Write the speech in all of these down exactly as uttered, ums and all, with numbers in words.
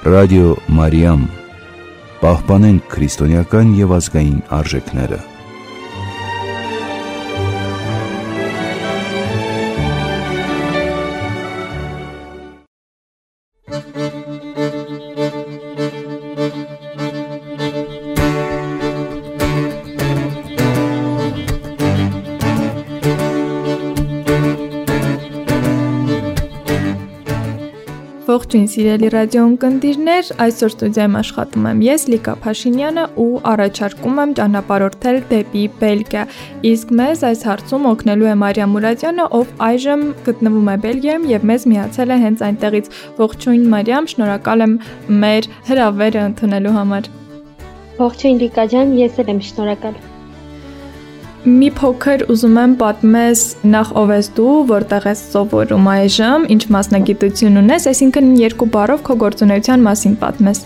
Ռադիո Մարիամ, պահպանենք քրիստոնեական և ազգային արժեքները։ Ողջույն սիրելի ռադիոընկերներ, այսօր ստուդիայում աշխատում եմ ես Լիկա Փաշինյանը ու առաջարկում եմ ճանապարհորդել դեպի Բելգիա։ Իսկ մեզ այս հարցում օգնելու է Մարիամ Մուրադյանը, ով այժմ գտնվում է Բելգիայում եւ մեզ միացել է հենց այնտեղից։ Ողջույն Մարիամ, շնորհակալ եմ մեր հրավերը ընդունելու համար։ Ողջույն Լիկա ջան, ես էլ եմ շնորհակալ։ Մի փոքր ուզում եմ պատմես նախ ով ես դու, որտեղ ես սովորում այժմ, ինչ մասնագիտություն ունես, այսինքն երկու բառով քո գործունեության մասին պատմես։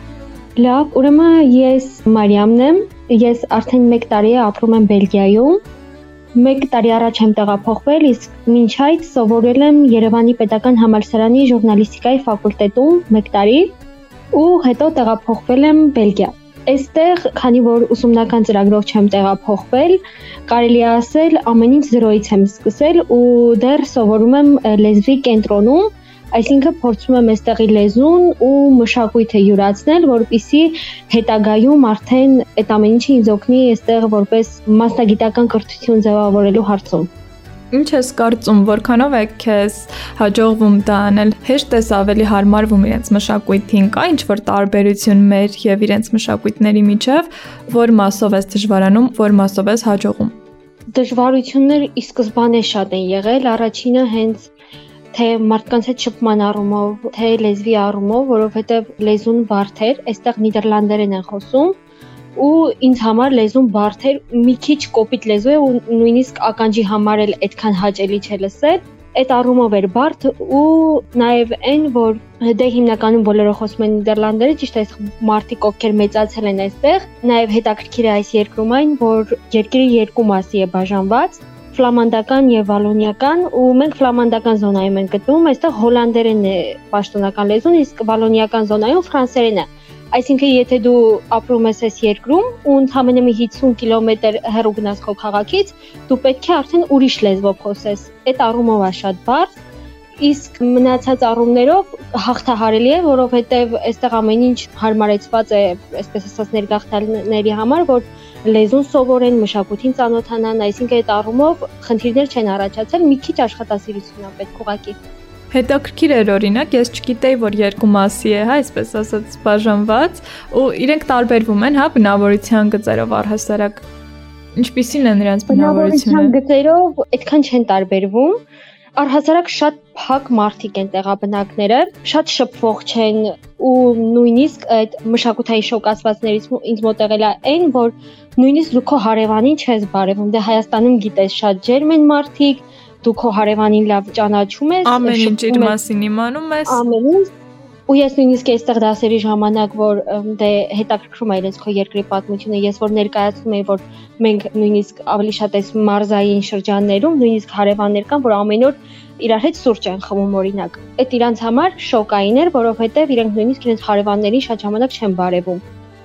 Լավ, ուրեմն ես Մարիամն եմ, ես արդեն մեկ տարի է ապրում եմ Բելգիայում։ Մեկ տարի առաջ եմ տեղափոխվել, իսկ մինչ այդ սովորել եմ Երևանի Պետական համալսարանի ժուրնալիստիկայի ֆակուլտետում մեկ տարի ու հետո տեղափոխվել եմ Բելգիա։ Այստեղ, քանի որ ուսումնական ծրագրով չեմ տեղափոխվել, կարելի է ասել ամեն ինչ զրոյից եմ սկսել ու դեռ սովորում եմ լեզվի կենտրոնում, այսինքն փորձում եմ այստեղի լեզուն ու մշակույթը յուրացնել, որպեսզի հետագայում արդեն այդ ամեն ինչը ինձ օգնի այստեղ որպես մասնագիտական կրթություն ձևավորելու հարցում։ Ինչ ես կարծում, որքանով է քեզ հաջողվում դա անել, հեշտ ես ավելի հարմարվում իրենց մշակույթին, կա ինչ-որ տարբերություն մեր եւ իրենց մշակույթների միջև, որ մասով ես դժվարանում, որ մասով ես հաջողում։ Դժվարություններ ի սկզբանե շատ են եղել, առաջինը հենց թե մարդկանց հետ շփման առումով, թե լեզվի առումով, որովհետեւ լեզուն բարդ էր, այստեղ նիդերլանդերեն են խոսում։ Ու ինձ համար լեզուն բարդ էր, մի քիչ կոպիտ լեզու է ու նույնիսկ ականջի համար էլ այդքան հաճելի չէ լսել։ Այդ առումով էր բարդ ու նաև այն, որ դե հիմնականում բոլորը խոսում են նիդերլանդերեն, ճիշտ է, մարդիկ ովքեր մեծացել են այստեղ, նաև հետաքրքիր է այս երկրում այն, որ երկիրը երկու մասի է բաժանված, ֆլամանդական եւ վալոնիական, ու մենք ֆլամանդական զոնայում ենք գտնվում, այստեղ հոլանդերենն է պաշտոնական լեզուն, իսկ վալոնիական զոնայում ֆրանսերենը։ Այսինքն, եթե դու ապրում ես այս երկրում ու ընդամենը մի հիսուն կիլոմետր հեռու գնաս քո քաղաքից, դու պետք է արդեն ուրիշ լեզվով խոսես։ Այդ առումով է շատ բարդ, իսկ մնացած առումներով հաղթահարելի է, որովհետև այստեղ ամեն ինչ հարմարեցված է, այսպես ասած, ներգաղթյալների համար, որ լեզուն սովորեն, մշակույթին ծանոթանան, այսինքն այդ առումով խնդիրներ չեն առաջացել, մի քիչ աշխատասիրություն է պետք ուղղակի։ Հետաքրքիր էր օրինակ, ես չգիտեի, որ երկու մասի է, հա, այսպես ասած, բաժանված, ու իրենք տարբերվում են, հա, բնավորության գծերով առհասարակ։ Ինչպիսին են իրենց բնավորությունը։ Բնավորության գծերով այդքան չեն տարբերվում, առհասարակ շատ փակ մարդիկ են տեղաբնակները, շատ շփվող չեն ու նույնիսկ այդ մշակութային շոկացվածներից ինձ մոտ եղել է այն, որ նույնիսկ դու քո հարևանին չես բարևում, դե Հայաստանում գիտես շատ ջերմ են մարդիկ, դու քո հարևանին լավ ճանաչում ես, ամեն ինչ իր մասին իմանում ես, ամեն ինչ, ու ես նույնիսկ այստեղ դասերի ժամանակ, որ դե հետաքրքրում է իրենց քո երկրի պատմությունը, ես որ ներկայացնում եմ, որ մենք նույնիսկ ավելի շատ այս մարզային շրջաններում, նույնիսկ հարևաններ կան, որ ամեն օր իրար հետ սուրճ են խմում օրինակ։ Այդ իրանց համար շոկային էր, որովհետև իրենք նույնիսկ իրենց հարևաններին շատ ժամանակ չեն բարևում։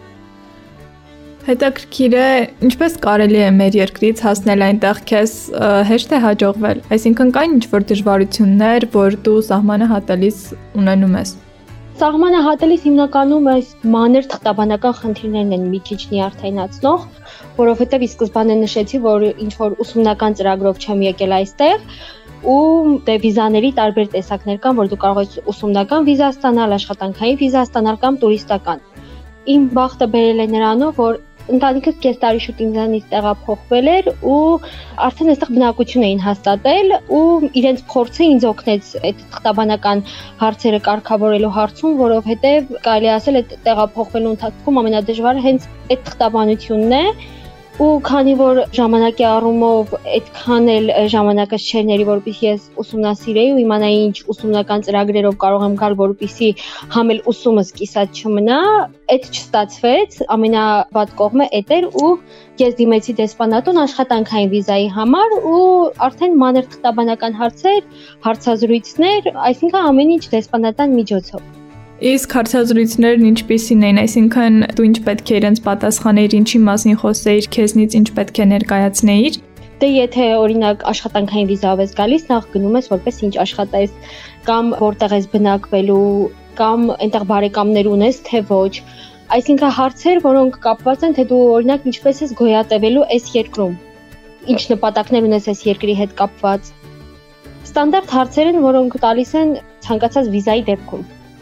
Հետաքրքիր է, ինչպես կարելի է մեր երկրից հասնել այնտեղ, քեզ հեշտ է հաջողվել, այսինքն կային ինչ-որ դժվարություններ, որ դու սահմանը հատելիս ունենում ես։ Սահմանը հատելիս հիմնականում այս մանր թղթաբանական խնդիրներն են մի քիչ նյարդայնացնող, որովհետև ի սկզբանե նշեցի, որ ինչ-որ ուսումնական ծրագրով չեմ եկել այստեղ, ու դե վիզաների տարբեր տեսակներ կան, որ դու կարող ես ուսումնական վիզա ստանալ, աշխատանքային վիզա ստանալ կամ տուրիստական։ Իմ բախտը բերել է նրանով, որ ընտանիքս կես տարի շուտ ինձանից տեղափոխվել էր ու արդեն այստեղ բնակություն էին հաստատել ու իրենց փորձը ինձ օգնեց այդ թղթաբանական հարցերը կարգավորելու հարցում, որովհետև կարելի ասել այդ տեղափոխվելու ընթացքում ամենադժվարը հենց այդ թղթաբանությունն է ու քանի որ ժամանակի առումով այդքան էլ ժամանակս չէր ների, որպեսզի ես ուսումնասիրեի ու իմանայի ինչ ուսումնական ծրագրերով կարող եմ գալ, որպեսզի համ էլ ուսումս կիսած չմնա, այդ չստացվեց, ամենավատ կողմը այդ էր ու ես դիմեցի դեսպանատուն աշխատանքային վիզայի համար ու արդեն մանր թղթաբանական հարցեր, հարցազրույցներ, այսինքն ամեն ինչ դեսպանատան միջոցով։ Իսկ հարցազրույցներն ինչպիսին էին, այսինքն դու ինչ պետք է իրենց պատասխաներ, ինչի մասին խոսեիր, քեզնից ինչ պետք է ներկայացնեիր։ Դե եթե օրինակ աշխատանքային վիզայով ես գալիս, նախ գնում ես որպես ինչ աշխատես, կամ որտեղ ես բնակվելու, կամ այնտեղ բարեկամներ ունես, թե ոչ։ Այսինքն հարցեր, որոնք կապված են, թե դու օրինակ ինչպես ես գոյատևելու այս երկրում, ինչ նպատակներ ունես այս երկրի հետ կապված։ Ստանդարտ հարցեր են, որոնք տալիս են ցանկացած վիզայի դեպքում։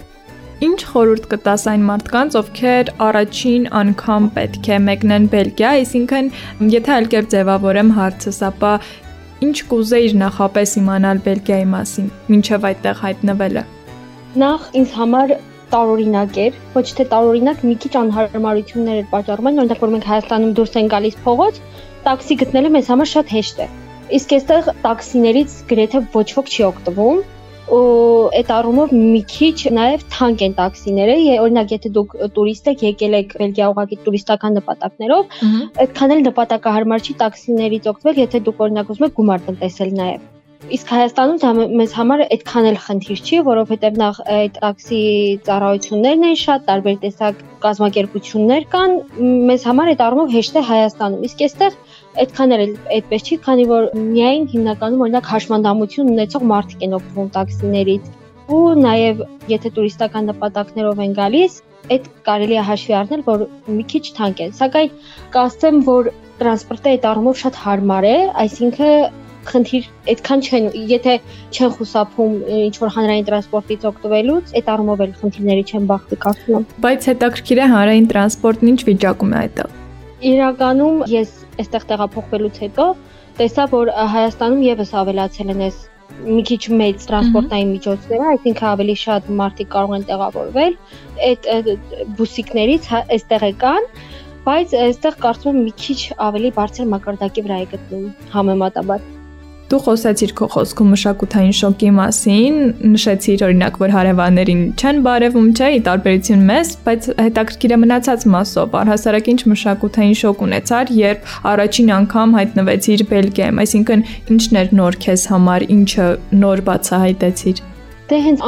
Ինչ խորհուրդ կտաս այն մարդկանց, ովքեր առաջին անգամ պետք է մեկնեն Բելգիա, այսինքն եթե այլ կերպ ձևավորեմ հարցս, ապա ինչ կուզեիր նախապես իմանալ Բելգիայի մասին, մինչև այդտեղ հայտնվելը։ Նախ ինձ համար տարօրինակ էր, ոչ թե տարօրինակ, մի քիչ անհարմարություններ էր պատճառում են, օրինակ որ մենք Հայաստանում դուրս են գալիս փողոց, տաքսի գտնելը մեզ համար շատ հեշտ է։ Իսկ այստեղ տաքսիներից գրեթե ոչ ոք չի օգտվում, ու այդ առումով մի քիչ նաև թանկ են տաքսիները, օրինակ եթե դուք տուրիստ եք, եկել եք Բելգիա ուղղակի տուրիստական նպատակներով, այդքան էլ նպատակահարմար չի տաքսիներից օգտվել, եթե դուք օրինակ ուզում եք գումար տնտեսել նաև։ Իսկ Հայաստանում դա մեզ համար այդքան էլ խնդիր չի, որովհետև նախ այդ տաքսի ծառայություններն են շատ, տարբեր տեսակ կազմակերպություններ կան, մեզ համար այդ առումով հեշտ է Հայաստանում։ Իսկ այստեղ այդքան էլ այդպես չի, քանի որ միայն հիմնականում օրինակ հաշմանդամություն ունեցող մարդիկ են օգտվում տաքսիներից։ Ու նաև եթե տուրիստական նպատակներով են գալիս, այդ կարելի է հաշվի առնել, որ մի քիչ թանկ է։ Սակայն կասեմ, որ տրանսպորտը այդ առումով շատ հարմար է, այսինքն խնդիր այդքան չեն, եթե չեն խուսափում ինչ որ հանրային տրանսպորտից օգտվելուց, այդ առումով էլ խնդիրների չեն բախվի կարծում։ Բայց հետաքրքիր է հանրային տրանսպորտն ինչ վիճակում է այդտեղ։ Իրականում ես այստեղ տեղափոխվելուց հետո տեսա, որ Հայաստանում եւս ավելացել են այս մի քիչ մեծ տրանսպորտային միջոցները, այսինքն ավելի շատ մարդիկ կարող են տեղավորվել, այդ բուսիկներից այստեղ է կան, բայց այստեղ կարծում եմ մի քիչ ավելի բարձր մակարդակի վրա է գտնվում համեմատաբար։ Դու խոսեցիր քո խոսքում մշակութային շոկի մասին, նշեցիր օրինակ, որ հարևաններին չեն բարևում, չէ՞, ի տարբերություն մեզ, բայց հետաքրքիր է մնացած մասով, առհասարակ ինչ մշակութային շոկ ունեցար, երբ առաջին անգամ հայտնվեցիր Բելգիայում, այսինքն ինչն էր նոր քեզ համար, ինչը նոր բացահայտեցիր։ Դե հենց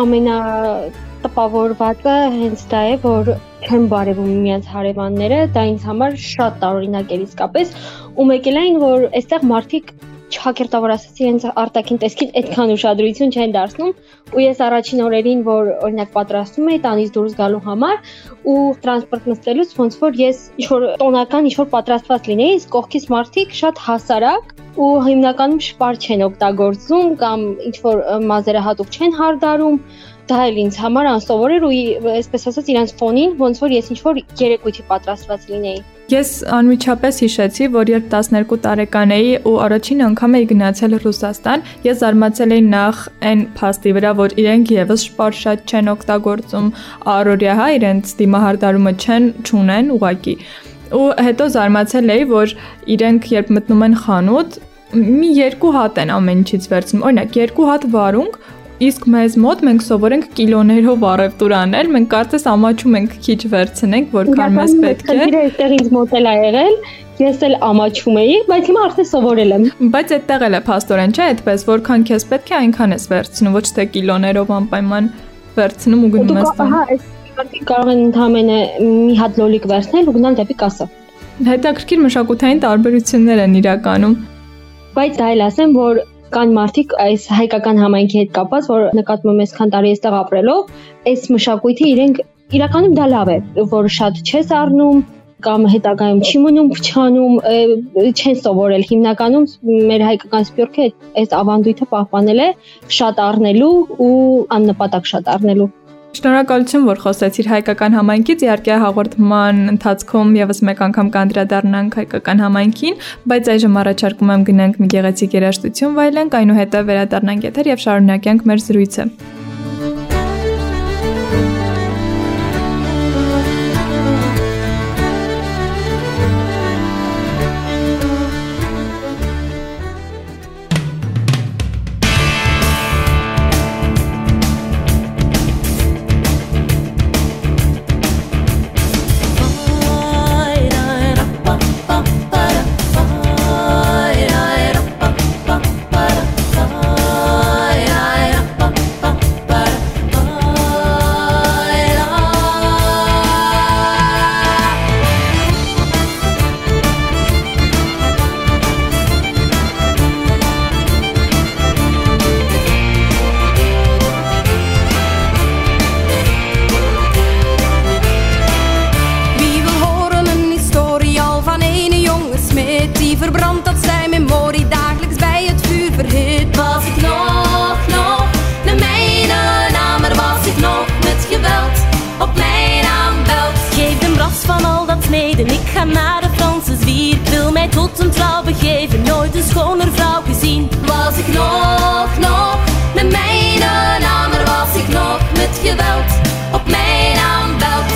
ամենատպավորվածը հենց դա է, որ չեն բարևում միմյանց հարևանները, դա ինձ համար շատ տարօրինակ էր իսկապես, ու մեկ էլ այն, որ այստեղ մարդիկ չհակերտավոր ասացի, հենց արտաքին տեսքին այդքան ուշադրություն չեն դարձնում, ու ես առաջին օրերին, որ օրինակ պատրաստում էի տանից դուրս գալու համար, ու տրանսպորտ նստելուց ոնց որ ես ինչ-որ տոնական ինչ-որ պատրաստված լինեի, իսկ կողքից մարդիկ շատ հասարակ ու հիմնականում շպար չեն օգտագործում կամ ինչ-որ մազերը հատուկ չեն հարդարում, դա էլ ինձ համար անսովոր էր ու այսպես ասած իրանց ֆոնին ոնց որ ես ինչ-որ երեկույթի պատրաստված լինեի։ Ես անմիջապես հիշեցի, որ երբ տասներկու տարեկան էի ու առաջին անգամ էի գնացել Ռուսաստան, ես զարմացել էի նախ այն փաստի վրա, որ իրենք եւս շպար շատ չեն օգտագործում, առօրյա հա իրենց դիմահարդարումը չեն չունեն ուղակի։ Ու հետո զարմացել էի, որ իրենք երբ մտնում են խանութ, մի երկու հատ են ամեն ինչից վերցնում, օրինակ երկու հատ վարունգ, իսկ մեզ մոտ մենք սովոր ենք կիլոներով առևտուր անել, մենք կարծես ամաչում ենք քիչ վերցնենք, որքան մեզ պետք է։ Իրական այդտեղ ինձ մոտ էլ ա եղել, ես էլ ամաչում էի, բայց հիմա արդեն սովորել եմ։ Բայց այդտեղ էլ է փաստորեն, չէ՞, այդպես, որքան քեզ պետք է, այնքան ես վերցնում, ոչ թե կիլոներով անպայման վերցնում ու գնում ես տան։ Հա, այս կարող են ընդհանրապես մի հատ լոլիկ վերցնել ու գնալ դեպի կասա։ Հետաքրքիր մշակութային տարբերություններ են իրականում։ Բայց դա էլ ասեմ, որ կան մարդիկ այս հայկական համայնքի հետ կապված, որ նկատում եմ այսքան տարի այստեղ ապրելով, այս մշակույթը իրենք իրականում դա լավ է, որ շատ չես առնում կամ հետագայում չի մնում փչանում, չեն սովորել։ Հիմնականում մեր հայկական սփյուռքը այս ավանդույթը պահպանել է շատ առնելու ու աննպատակ շատ առնելու։ Շնորհակալություն, որ խոսեցիր հայկական համայնքից, իհարկե հաղորդման ընթացքում եւս մեկ անգամ կանդրադառնանք հայկական համայնքին, բայց այժմ առաջարկում եմ գնանք մի գեղեցիկ երաժշտություն վայելենք, այնուհետև վերադառնանք եթեր եւ շարունակենք մեր զրույցը։ tot een trouw begeven, nooit een schoner vrouw gezien. Was ik nog, nog met mijn naam, er was ik nog met geweld op mijn naam belt.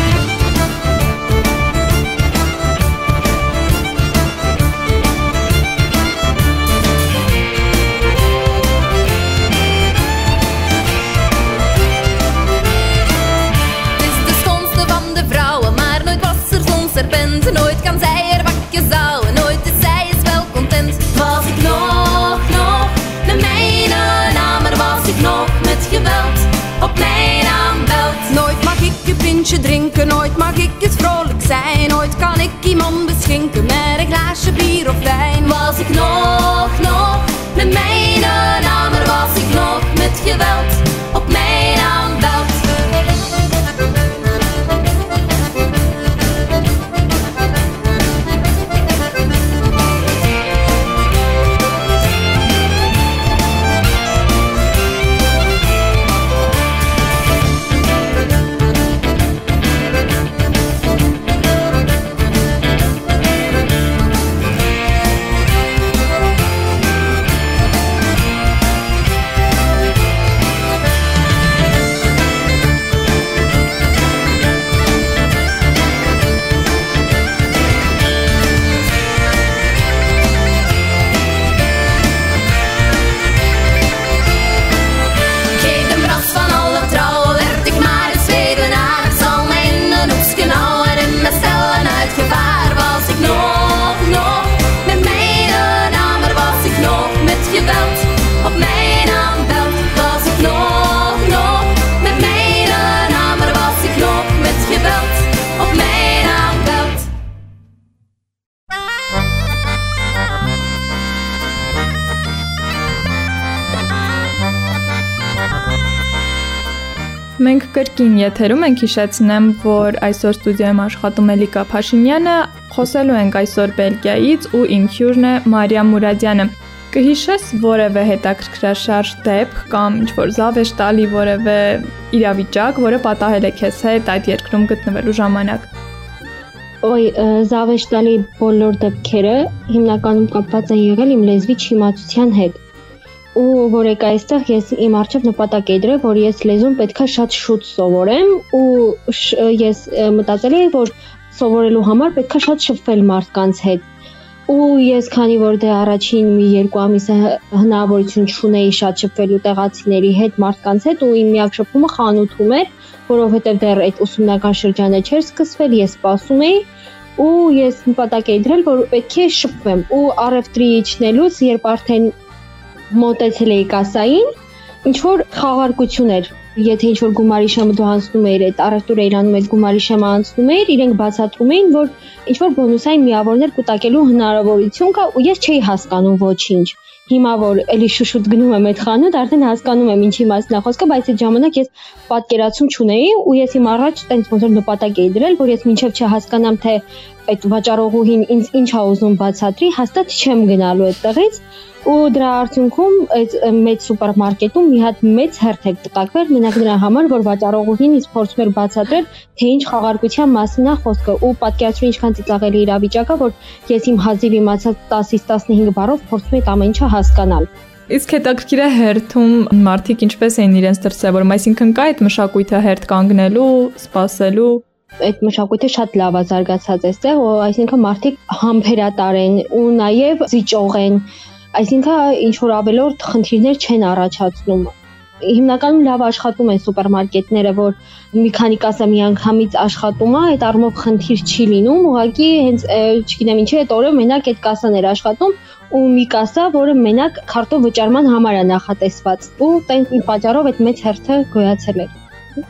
Nooit kan zij er bakjes houden, nooit is zij is wel content. Was ik nog, nog met mijn naam, er was ik nog met geweld op mijn naam belt. Nooit mag ik een pintje drinken, nooit mag ik eens vrolijk zijn. Nooit kan ik iemand beschinken met een glaasje bier of wijn. Was ik nog, nog met mijn naam, er was ik nog met geweld op mijn naam belt. Մենք կրկին եթերում ենք, հիշեցնեմ, որ այսօր ստուդիայում աշխատում է Լիկա Փաշինյանը, խոսելու ենք այսօր Բելգիայից ու իմ հյուրն է Մարիամ Մուրադյանը։ Կհիշես որևէ հետաքրքրաշարժ դեպք կամ ինչ-որ զավեշ տալի որևէ իրավիճակ, որը պատահել է քեզ հետ այդ երկրում գտնվելու ժամանակ։ Ոյ, զավեշ տալի բոլոր դեպքերը հիմնականում կապված են եղել իմ լեզվի չիմացության հետ։ Ու որ եկա այստեղ ես իմ առջև նպատակ էի դրել, որ ես լեզուն պետքա շատ շուտ սովորեմ ու ես մտածել էի, որ սովորելու համար պետքա շատ շփվել մարդկանց հետ։ Ու ես քանի որ դե առաջին մի երկու ամիսը հնարավորություն չունեի շատ շփվելու տեղացիների հետ, մարդկանց հետ ու իմ միակ շփումը խանութում էր, որովհետև դեռ այդ ուսումնական շրջանը չէր սկսվել, ես սպասում էի ու ես նպատակ էի դրել, որ պետք է շփվեմ ու առևտրի իջնելուց, երբ արդեն մոտեցել էի կասային, ինչ-որ խաղարկություն էր, եթե ինչ-որ գումարի շեմը դու անցնում էիր, այդ առևտուրը իրանում այդ գումարի շեմը անցնում էիր, իրենք բացատրում էին, որ ինչ-որ բոնուսային միավորներ կուտակելու հնարավորություն կա ու ես չէի հասկանում ոչինչ։ Հիմա որ էլի շուշուտ գնում եմ այդ խանութ, արդեն հասկանում եմ ինչի մասն է խոսքը, բայց այդ ժամանակ ես պատկերացում չունեի ու ես իմ առաջ տենց ոնց որ նպատակ էի դրել, որ ես մինչև չհասկանամ թե այդ վաճառողուհին ինձ ինչ ա ուզում բացատրի, հաստատ չեմ գնալու այդտեղից ու դրա արդյունքում այդ մեծ սուպերմարկետում մի հատ մեծ հերթ է կտակվել մենակ դրա համար, որ վաճառողուհին ինձ փորձում էր բացատրել, թե ինչ խաղարկության մասին է խոսքը ու պատկերացրու ինչքան ծիծաղելի իրավիճակա, որ ես իմ հազիվ իմացած տասից տասնհինգ բառով փորձում եմ ամեն ինչը հասկանալ։ Իսկ հետաքրքիր է հերթում մարդիկ ինչպես էին իրենց դրսևորում, այսինքն կա այդ մշակույթը հերթ կանգնելու, սպասելու։ Այդ մշակույթը շատ լավ է զարգացած այստեղ, այսինքն մարդիկ համբերատար են ու նաև զիջող են, այսինքն ինչ որ ավելորդ խնդիրներ չեն առաջացնում։ Հիմնականում լավ աշխատում են սուպերմարկետները, որ մի քանի կասա միանգամից աշխատում է, այդ առումով խնդիր չի լինում, ուղղակի հենց չգիտեմ ինչի այդ օրը մենակ այդ կասան էր աշխատում ու մի կասա, որը մենակ քարտով վճարման համար է նախատեսված ու տենց մի պատճառով այդ մեծ հերթը գոյացել էր։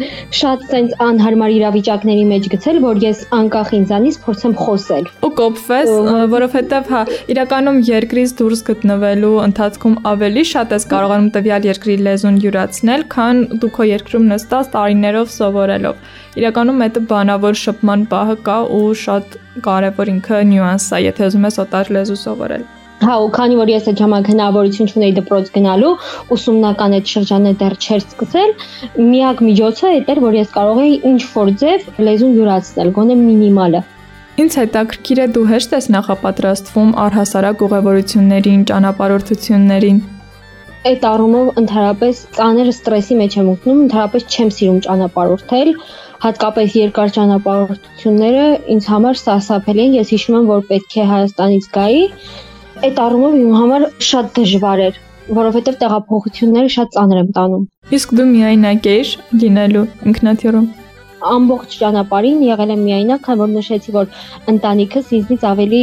Շատ sense անհարմար իրավիճակների մեջ գցել, որ ես անկախ ինձանից փորձեմ խոսել։ Ու կոփվես, որովհետև հա, իրականում երկրից դուրս գտնվելու ընթացքում ավելի շատ ես կարողանում տվյալ երկրի լեզուն յուրացնել, քան դու քո երկրում նստած տարիներով սովորելով։ Իրականում այդ բանավոր շփման պահը կա ու շատ կարևոր ինքը նյուանս է, եթե ուզում ես օտար լեզու սովորել։ Հա, ու քանի որ ես այդ ժամանակ հնարավորություն չունեի դպրոց գնալու, ուսումնական այդ շրջանը դեռ չէր սկսել, միակ միջոցը այդ էր, որ ես կարող էի ինչ-որ ձև լեզուն յուրացնել, գոնե մինիմալը։ Ինձ հետաքրքիր է դու հեշտ ես նախապատրաստվում առհասարակ ուղևորություններին, ճանապարհորդություններին։ Այդ առումով ընդհանրապես ծանր ստրեսի մեջ եմ մտնում, ընդհանրապես չեմ սիրում ճանապարհորդել, հատկապես երկար ճանապարհորդությունները ինձ համար սարսափելի են, ես հիշում եմ, որ պետք է Հայաստանից գայի, այդ առումով իմ համար շատ դժվար էր, որովհետև տեղափոխությունները շատ ծանր եմ տանում։ Իսկ դու միայնակ ես լինելու ինքնաթիռում։ Ամբողջ ճանապարհին եղել եմ միայնակ, քանի որ նշեցի, որ ընտանիքս ինձնից ավելի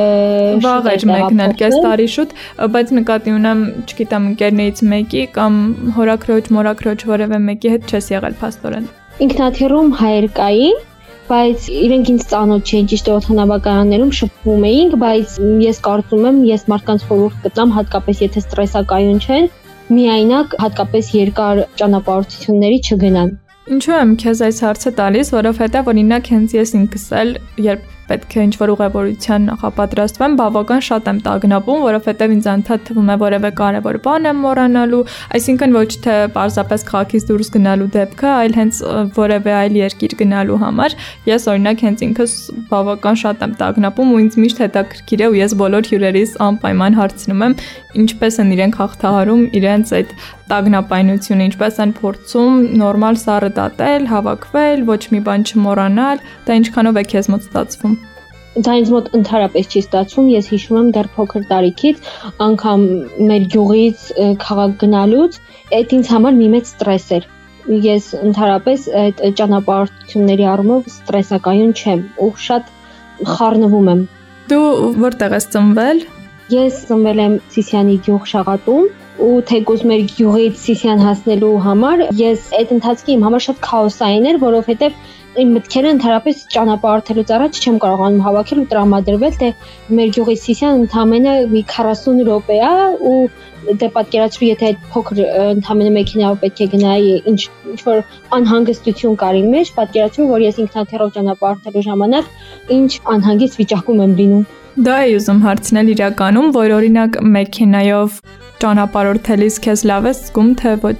վաղ էր մեկնել, կես տարի շուտ, բայց նկատի ունեմ, չգիտեմ, ընկերներից մեկի կամ հորաքրոջ, մորաքրոջ որևէ մեկի հետ չես եղել փաստորեն։ Ինքնաթիռում հայեր կային, բայց իրենք ինձ ծանոթ չէին, ճիշտ է, օդանավակայաններում շփվում էինք, բայց ես կարծում եմ, ես մարդկանց խորհուրդ կտամ, հատկապես եթե ստրեսակայուն չեն, միայնակ հատկապես երկար ճանապարհորդությունների չգնան։ Ինչու եմ քեզ այս հարցը տալիս, որովհետև օրինակ հենց ես ինքս էլ, երբ պետք է ինչ-որ ուղևորության նախապատրաստվեմ, բավական շատ եմ տագնապում, որովհետև ինձ անդադ թվում է որևէ կարևոր բան եմ մոռանալու, այսինքն ոչ թե պարզապես քաղաքից դուրս գնալու դեպքը, այլ հենց որևէ այլ երկիր գնալու համար։ Ես օրինակ հենց ինքս բավական շատ եմ տագնապում ու ինձ միշտ հետաքրքիր է ու ես բոլոր հյուրերիս անպայման հարցնում եմ, ինչպես են իրենք հաղթահարում իրենց այդ տագնապայնությունը, ինչպես են փորձում նորմալ սառը դատել, հավաքվել, ոչ մի բան չմոռանալ, դա ինչքանով է քեզ մոտ ստացվում։ Դա ինձ մոտ ընդհանրապես չի ստացվում, ես հիշում եմ դեռ փոքր տարիքից, անգամ մեր գյուղից քաղաք գնալուց, այդ ինձ համար մի մեծ ստրես էր։ Ես ընդհանրապես այդ ճանապարհորդությունների առումով ստրեսակայուն չեմ ու շատ խառնվում եմ։ Դու որտեղ ես ծնվել։ Ես ծնվել եմ Սիսիանի գյուղ Շաղատում ու թեկուզ մեր գյուղից Սիսիան հասնելու համար ես այդ ընթացքը իմ համար շատ քաոսային էր, որովհետև իմ մտքերը ընդհանրապես ճանապարհորդելուց առաջ չեմ կարողանում հավաքել ու տրամադրվել, թե մեր գյուղից Սիսիան ընդամենը մի քառասուն րոպե է ու դե պատկերացրու, եթե այդ փոքր ընդամենը մեքենայով պետք է գնայի, ինչ ինչ որ անհանգստություն կար իմ մեջ, պատկերացրու, որ ես ինքնաթիռով ճանապարհորդելու ժամանակ ինչ անհանգիստ վիճակում եմ լինում։ Դա է ուզում հարցնել իրականում, որ օրինակ մեքենայով ճանապարհորդելիս քեզ լավ է զգում, թե ոչ։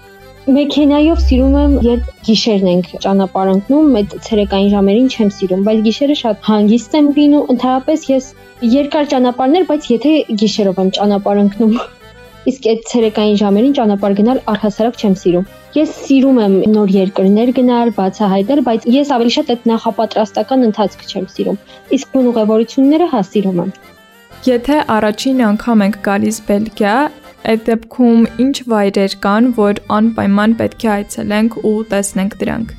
Մեքենայով սիրում եմ, երբ գիշերն ենք ճանապարհ ընկնում, այդ ցերեկային ժամերին չեմ սիրում, բայց գիշերը շատ հանգիստ եմ լինում, ընդհանրապես ես երկար ճանապարհներ, բայց եթե գիշերով եմ ճանապարհ ընկնում, իսկ այդ ցերեկային ժամերին ճանապարհ գնալ առհասարակ չեմ սիրում։ Ես սիրում եմ նոր երկրներ գնալ, բացահայտել, բայց ես ավելի շատ այդ նախապատրաստական ընթացքը չեմ սիրում։ Իսկ բուն ուղևորությունները հա սիրում եմ։ Եթե առաջին անգամ ենք գալիս Բելգիա, այդ դեպքում ինչ վայրեր կան, որ անպայման պետք է այցելենք ու տեսնենք դրանք։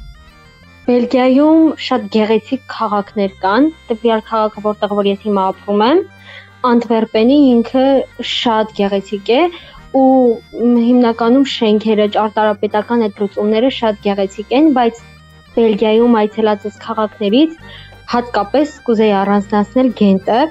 Բելգիայում շատ գեղեցիկ քաղաքներ կան, տվյալ քաղաքը, որտեղ որ ես հիմա ապրում եմ, Անտվերպենի ինքը շատ գեղեցիկ է ու հիմնականում շենքերը, ճարտարապետական այդ լուծումները շատ գեղեցիկ են, բայց Բելգիայում այցելած քաղաքներից հատկապես կուզեի առանձնացնել Գենտը։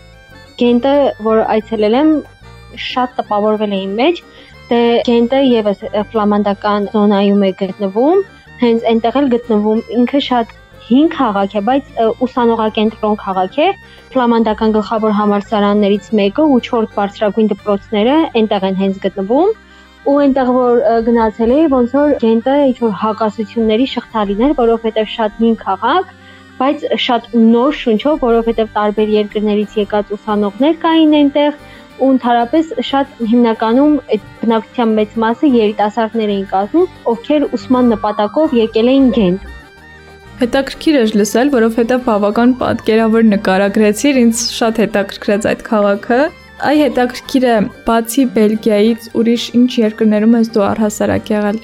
Գենտը, որ այցելել եմ, շատ տպավորվել է իմ մեջ, դե Գենտը եւս ֆլամանդական զոնայում է գտնվում, հենց այնտեղ էլ գտնվում, ինքը շատ հին քաղաք է, բայց ուսանողակենտրոն քաղաք է, ֆլամանդական գլխավոր համալսարաններից մեկը ու չորս բարձրագույն դպրոցները այնտեղ են հենց գտնվում, ու այնտեղ որ գնացել էի, ոնց որ Գենտը ինչ-որ հակասությունների շղթալիներ, որովհետև շատ հին քաղաք, բայց շատ նոր շունչով, որովհետև տարբեր երկրներից եկած ուսանողներ կային այնտեղ, ու ընդհանրապես շատ հիմնականում այդ բնակչության մեծ մասը երիտասարդներ էին կազմում, ովքեր ուսման նպատակով եկել էին Գենտ։ Հետաքրքիր է լսել, որովհետև բավական պատկերավոր նկարագրեցիր, ինձ շատ հետաքրքրեց այդ քաղաքը։ Այ հետաքրքիր է, բացի Բելգիայից ուրիշ ինչ երկրներում ես դու առհասարակ եղել։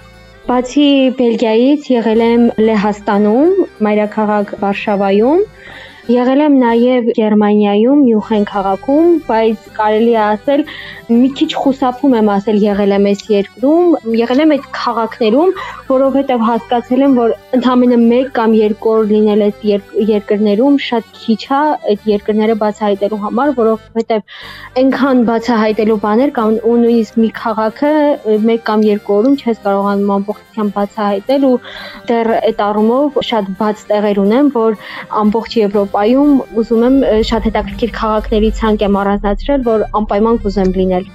Բացի Բելգիայից եղել եմ Լեհաստանում, մայրաքաղաք Վարշավայում, եղել եմ նաև Գերմանիայում, Մյունխեն քաղաքում, բայց կարելի է ասել մի քիչ խուսափում եմ ասել եղել եմ այս երկրում, եղել եմ այդ քաղաքներում, որովհետև հասկացել եմ, որ ընդամենը մեկ կամ երկու օր լինել այս երկրներում շատ քիչ է այդ երկրները բացահայտելու համար, որովհետև այնքան բացահայտելու բաներ կան ու նույնիսկ մի քաղաքը մեկ կամ երկու օրում չես կարողանում ամբողջությամբ բացահայտել ու դեռ այդ առումով շատ բաց տեղեր ունեմ, որ ամբողջ Եվրոպայում ուզում եմ շատ հետաքրքիր քաղաքների ցանկ եմ առանձնացրել, որ անպայման կուզեմ լինել։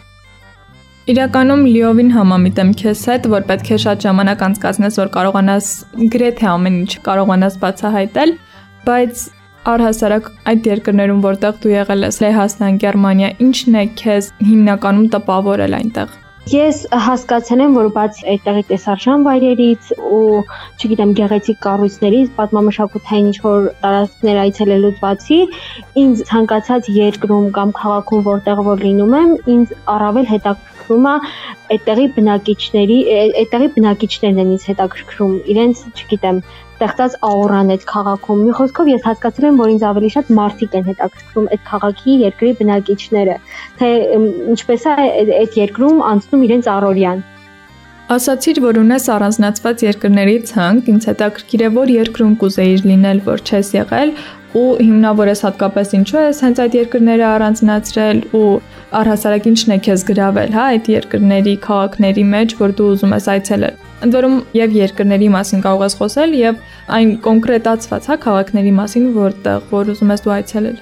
Իրականում լիովին համամիտ եմ քեզ հետ, որ պետք է շատ ժամանակ անցկացնես, որ կարողանաս գրեթե ամեն ինչ կարողանաս բացահայտել, բայց Առհասարակ այդ երկրներում, որտեղ դու եղել ես, Լեհաստան, Գերմանիա, ինչն է քեզ հիմնականում տպավորել այնտեղ։ Ես հասկացել եմ, որ բացի այդտեղի տեսարժան վայրերից ու, չգիտեմ, գեղեցիկ կառույցներից, պատմամշակութային ինչ-որ տարածքներ այցելելուց բացի, ինձ ցանկացած երկրում կամ քաղաքում, որտեղ որ լինում եմ, ինձ առավել հետաքրքրում է այդտեղի բնակիչների, այդտեղի բնակիչներն են ինձ հետաքրքրում, իրենց, չգիտեմ, ստեղծած աուրան այդ քաղաքում։ Մի խոսքով ես հասկացել եմ, որ ինձ ավելի շատ մարդիկ են հետաքրքրում այդ քաղաքի, երկրի բնակիչները, թե ինչպես է այդ երկրում անցնում իրենց առօրյան։ Ասացիր, որ ունես առանձնացված երկրների ցանկ, ինձ հետաքրքիր է, որ երկրում կուզեիր լինել, որ չես եղել, ու հիմնավոր ես հատկապես ինչու ես հենց այդ երկրները առանձնացրել ու առհասարակ ինչն է քեզ գրավել, հա, այդ երկրների, քաղաքների մեջ, որ դու ուզում ես այցելել։ Ընդ որում եւ երկրների մասին կարող ես խոսել եւ այն կոնկրետացված, հա, քաղաքների մասին, որտեղ որ ուզում ես դու այցելել։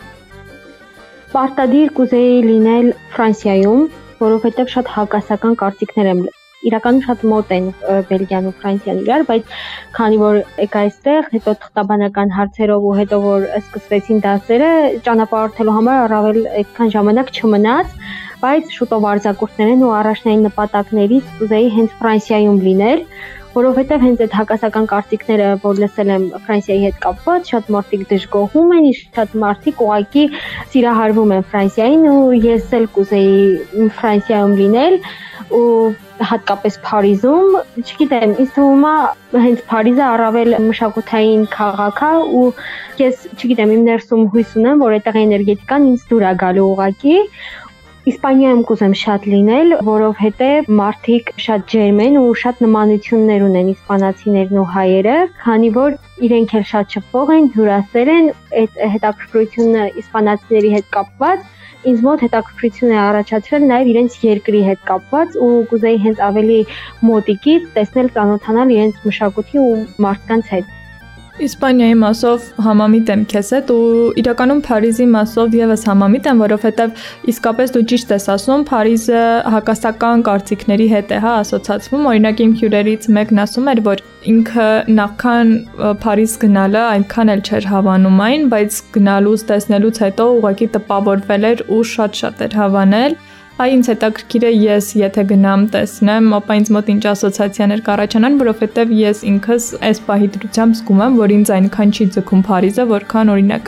Պարտադիր կուզեի լինել Ֆրանսիայում, որովհետեւ շատ հակասական կարծիքներ եմ իրականում շատ մոտ են Բելգիան ու Ֆրանսիան իրար, բայց քանի որ եկա այստեղ, հետո թղթաբանական հարցերով ու հետո որ սկսվեցին դասերը, ճանապարհորդելու համար առավել այդքան ժամանակ չմնաց, բայց շուտով արձակուրդներ են ու առաջնային նպատակներից ուզեի հենց Ֆրանսիայում լինել, որովհետև հենց այդ հակասական կարծիքները, որ լսել եմ Ֆրանսիայի հետ կապված, շատ մարդիկ դժգոհում են, շատ մարդիկ ուղղակի սիրահարվում են Ֆրանսիային ու ես էլ կուզեի Ֆրանսիայում լինել ու հատկապես Փարիզում, չգիտեմ, ինձ թվում է հենց Փարիզը առավել մշակութային քաղաք է ու ես, չգիտեմ, իմ ներսում հույս ունեմ, որ այդտեղ էներգետիկան ինձ դուր է գալու ուղղակի։ Իսպանիայում կուզեմ շատ լինել, որովհետև մարդիկ շատ ջերմ են ու շատ նմանություններ ունեն իսպանացիներն ու հայերը, քանի որ իրենք էլ շատ շփող են, հյուրասեր են, այդ հետաքրքրությունը իսպանացիների հետ կապված ինձ մոտ հետաքրքրություն է առաջացրել նաև իրենց երկրի հետ կապված ու կուզեի հենց ավելի մոտիկից տեսնել, ծանոթանալ իրենց մշակույթի ու մարդկանց հետ։ Իսպանիայի մասով համամիտ եմ քեզ հետ ու իրականում Փարիզի մասով եւս համամիտ եմ, որովհետեւ իսկապես դու ճիշտ ես ասում, Փարիզը հակասական կարծիքների հետ է, հա, ասոցացվում։ Օրինակ իմ հյուրերից մեկն ասում էր, որ ինքը նախքան Փարիզ գնալը այնքան էլ չէր հավանում այն, բայց գնալուց տեսնելուց հետո ուղղակի տպավորվել էր ու շատ-շատ էր հավանել։ Այ ինձ հետաքրքիր է ես եթե գնամ տեսնեմ, ապա ինձ մոտ ինչ ասոցիացիաներ կառաջանան, որովհետև ես ինքս այս պահի դրությամբ զգում եմ, որ ինձ այնքան չի ձգում Փարիզը, որքան օրինակ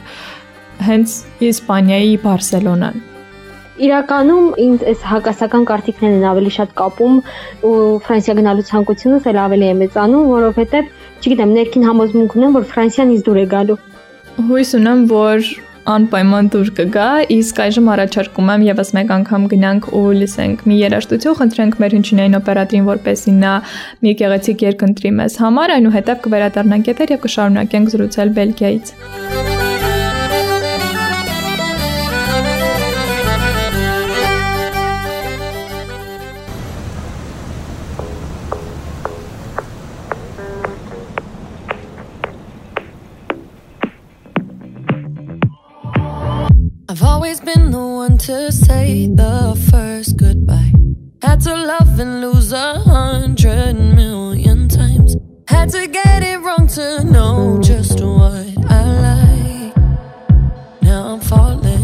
հենց Իսպանիայի Բարսելոնան։ Իրականում ինձ այս հակասական կարծիքներն են ավելի շատ կապում ու Ֆրանսիա գնալու ցանկությունս էլ ավելի է մեծանում, որովհետև, չգիտեմ, ներքին համոզմունք ունեմ, որ Ֆրանսիան ինձ դուր է գալու։ Հույս ունեմ, որ անպայման դուր կգա, իսկ այժմ առաջարկում եմ եւս մեկ անգամ գնանք ու լսենք մի երաժշտություն, խնդրենք մեր հնչյունային օպերատորին, որպեսզի նա մի գեղեցիկ երգ ընտրի մեզ համար, այնուհետև կվերադառնանք եթեր եւ կշարունակենք զրուցել Բելգիայից։ I've always been the one to say the first goodbye. Had to love and lose a hundred million times. Had to get it wrong to know just what I like. Now I'm falling.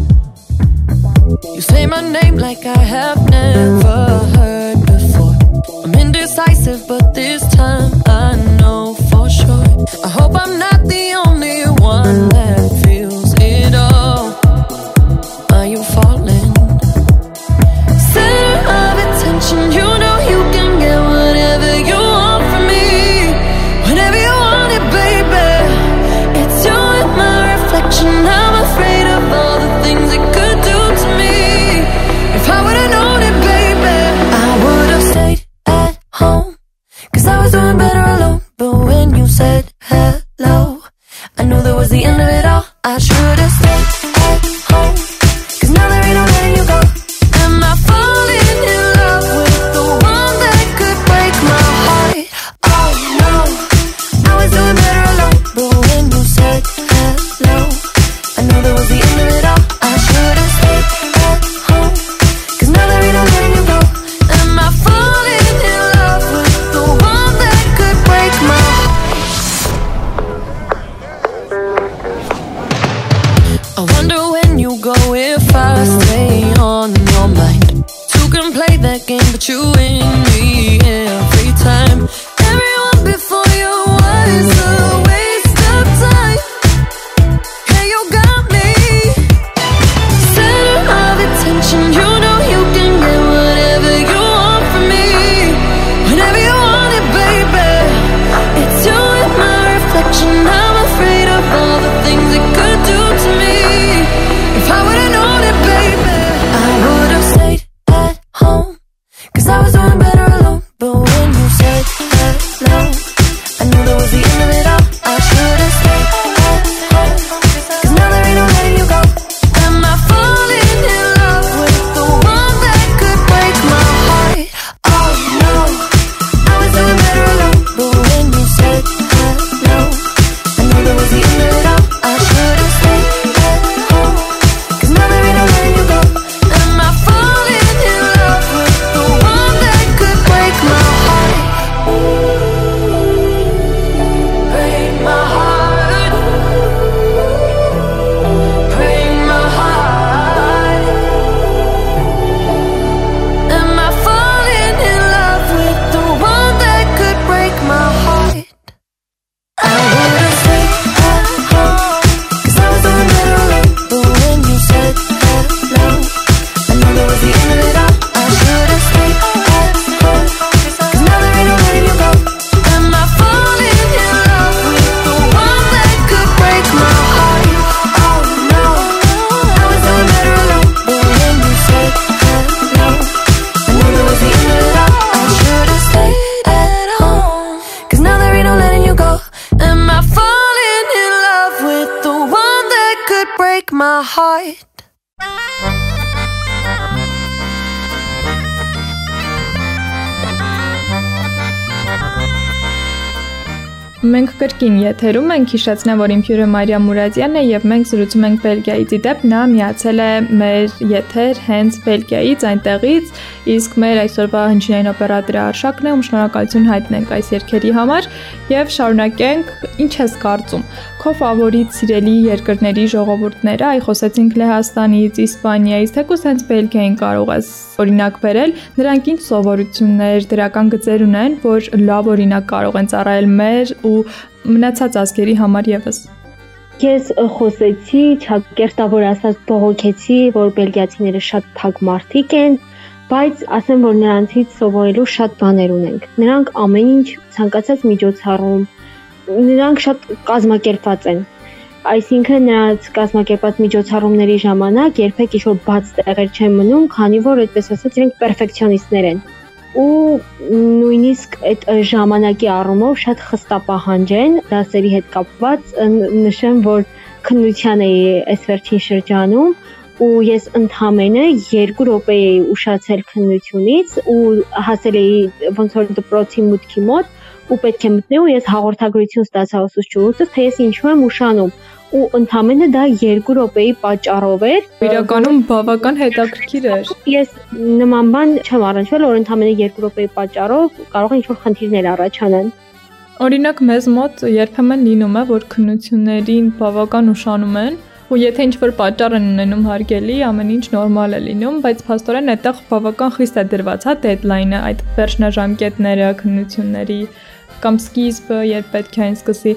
You say my name like I have never heard before. I'm indecisive, but this time I know for sure. I hope I'm not the only one that feels it all. Are you falling? Center of attention, you know you can get whatever you want from me. Whenever you want it, baby. It's you and my reflection. I'm afraid of all the things it could do to me. If I would've known it, baby, I would've stayed at home, 'cause I was doing better alone. But when you said hello, I knew that was the end of it all. I should've stayed at home, 'cause now there ain't no letting you go. Am I falling in love with the one that could break my heart? Oh no, I was doing better alone. But when you said hello, I knew that was the end of it all. I should've stayed at home, 'cause now there ain't no letting you go. Am I falling in love with the one that could break my heart? killing me every time. Everyone before you was a waste of time. Yeah, you got me. Center of attention, you know you can get whatever you want from me. Whenever you want it, baby. It's you and my reflection. I'm afraid of all the things it could do to me. If I would've known it, baby, I would've stayed at home, 'cause I was doing better alone. But when you said hello, I knew that was the end of it all. I should've stayed at home, 'cause now there ain't no letting you go. Am I falling in love with the one that could break my heart? Oh no, I was doing better alone. But when you said hello, I knew that was the end of it all. I should've stayed at home, 'cause now there ain't no letting you go. Am I falling in love with the one that could break my heart? Break my heart. Break my heart. Am I falling in love with the one that could break my heart? I would've stayed at home, 'cause I was doing better alone. But when you said hello, I knew that was the end of it all. I should've stayed at home, 'cause now there ain't no letting you go. Am I falling in love with the one that could break my heart? Oh no, I was doing better alone. But when you said hello, I knew that was the end of it all. I should've stayed at home, 'cause now there ain't no letting you go. Am I falling in love with the one that could break my heart? Մենք կրկին եթերում ենք, հիշեցնեմ, որ իմ հյուրը Մարիամ Մուրադյանն է եւ մենք զրուցում ենք Բելգիայից։ Իդեպ նա միացել է մեր եթեր հենց Բելգիայից, այնտեղից, իսկ մեր այսօրվա հնչյունային օպերատորի Արշակն է, ում շնորհակալություն հայտնենք այս երգերի համար եւ շարունակենք։ Ինչ ես կարծում, քո ֆավորիտ սիրելի երկրների ժողովուրդները, այ խոսեցինք Լեհաստանից, Իսպանիայից, թեկուզ հենց Բելգիային կարող ես օրինակ բերել, նրանք ինչ սովորություններ, դրական գծեր ունեն, որ լավ օրինակ կարող են ծառայել մեր ու մնացած ազգերի համար եւս։ Ես խոսեցի, ճակերտավոր ասած բողոքեցի, որ բելգիացիները շատ թակ մարդիկ են, բայց ասեմ, որ նրանցից սովորելու շատ բաներ ունենք։ Նրանք ամեն ինչ ցանկացած միջոցառում, նրանք շատ կազմակերպված են։ Այսինքն նրանց կազմակերպած միջոցառումների ժամանակ երբեք ինչ-որ բաց տեղեր չեն մնում, քանի որ այդպես ասած իրենք պերֆեկցիոնիստներ են։ Ու նույնիսկ այդ ժամանակի առումով շատ խստապահանջ են դասերի հետ կապված, նշեմ, որ քննության էի այս վերջին շրջանում ու ես ընդամենը երկու րոպե էի ուշացել քննությունից ու հասել էի ոնց որ դպրոցի մուտքի մոտ ու պետք է մտնեի ու ես հաղորդագրություն ստացա ուսուցչուհուց, թե ես ինչու եմ ուշանում ու ընդամենը դա երկու րոպեի պատճառով էր։ Իրականում բավական հետաքրքիր էր։ Ես նման բան չեմ առնչվել, որ ընդամենը երկու րոպեի պատճառով կարող են ինչ-որ խնդիրներ առաջանան։ Օրինակ մեզ մոտ երբեմն լինում է, որ քննություններին բավական ուշանում են, ու եթե ինչ-որ պատճառ են ունենում հարգելի, ամեն ինչ նորմալ է լինում, բայց փաստորեն այդտեղ բավական խիստ է դրված, հա, դեդլայնը, այդ վերջնաժամկետները քննությունների կամ սկիզբը, երբ պետք է այն սկսի։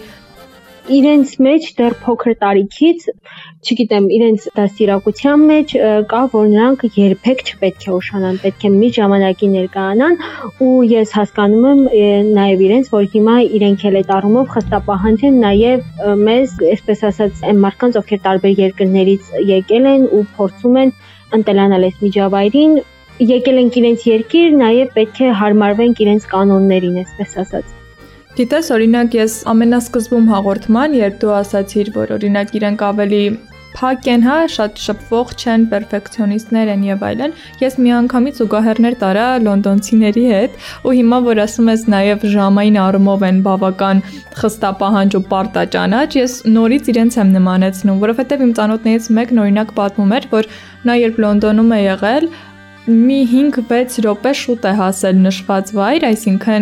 Իրենց մեջ դեռ փոքր տարիքից, չգիտեմ, իրենց դաստիարակության մեջ կա, որ նրանք երբեք չպետք է ուշանան, պետք է մի ժամանակի ներկայանան ու ես հասկանում եմ նաև իրենց, որ հիմա իրենք էլ այդ առումով խստապահանջ են նաև մեզ, այսպես ասած, այն մարդկանց, ովքեր տարբեր երկրներից եկել են ու փորձում են ընտելանալ այս միջավայրին, եկել ենք իրենց երկիր, նաև պետք է հարմարվենք իրենց կանոններին, այսպես ասած։ Գիտես, օրինակ ես ամենասկզբում հաղորդման, երբ դու ասացիր, որ օրինակ իրենք ավելի փակ են, հա, շատ շփվող չեն, պերֆեկցիոնիստներ են եւ այլն, ես միանգամից զուգահեռներ տարա լոնդոնցիների հետ, ու հիմա որ ասում ես նաեւ ժամային առումով են բավական խստապահանջ ու պարտաճանաչ, ես նորից իրենց եմ նմանեցնում, որովհետեւ իմ ծանոթներից մեկն օրինակ պատմում էր, որ նա երբ Լոնդոնում է եղել, մի հինգ վեց րոպե շուտ է հասել նշված վայր, այսինքն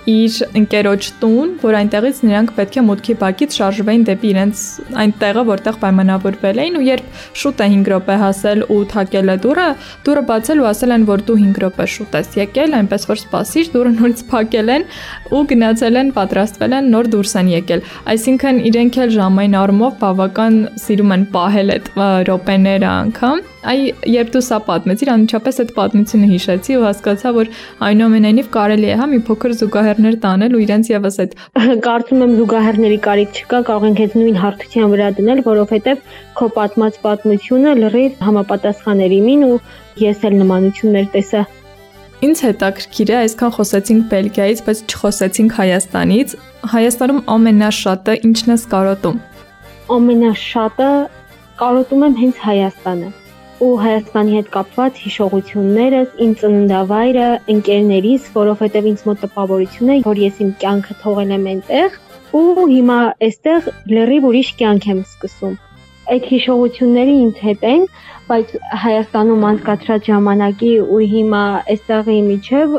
իր ընկերոջ տուն, որ այնտեղից նրանք պետք է մուտքի բակից շարժվեին դեպի իրենց այն տեղը, որտեղ պայմանավորվել էին, ու երբ շուտ է հինգ րոպե հասել ու թակել է դուռը, դուռը բացել ու ասել են, որ դու հինգ րոպե շուտ ես եկել, այնպես որ սպասիր, դուռը նորից փակել են ու գնացել են, պատրաստվել են, նոր դուրս են եկել։ Այսինքն իրենք էլ ժամային առումով բավական սիրում են պահել այդ րոպեները անգամ։ Այ երբ դու սա պատմեցիր, անմիջապես այդ պատմությունը հիշեցի ու հասկացա, որ այնուամենայնիվ կարելի է հա մի փոքր զուգահեռներ տանել ու իրենց եւս այդ կարծում եմ զուգահեռների կարիք չկա, կարող ենք այդ նույն հարթության վրա դնել, որովհետեւ քո պատմած պատմությունը լրիվ համապատասխան էր իմին ու ես էլ նմանություններ տեսա։ Ինձ հետաքրքիր է, այսքան խոսեցինք Բելգիայից, բայց չխոսեցինք Հայաստանից։ Հայաստանում ամենաշատը ինչն ես կարոտում։ Ամենաշատը կարոտում եմ հենց Հայաստանը ու Հայաստանի հետ կապված հիշողություններս, իմ ծննդավայրը, ընկերներիս, որովհետև ինձ մոտ տպավորություն է, որ ես իմ կյանքը թողել եմ այնտեղ ու հիմա այստեղ լրիվ ուրիշ կյանք եմ սկսում։ Այդ հիշողությունները ինձ հետ են, բայց Հայաստանում անցկացրած ժամանակի ու հիմա այստեղի միջև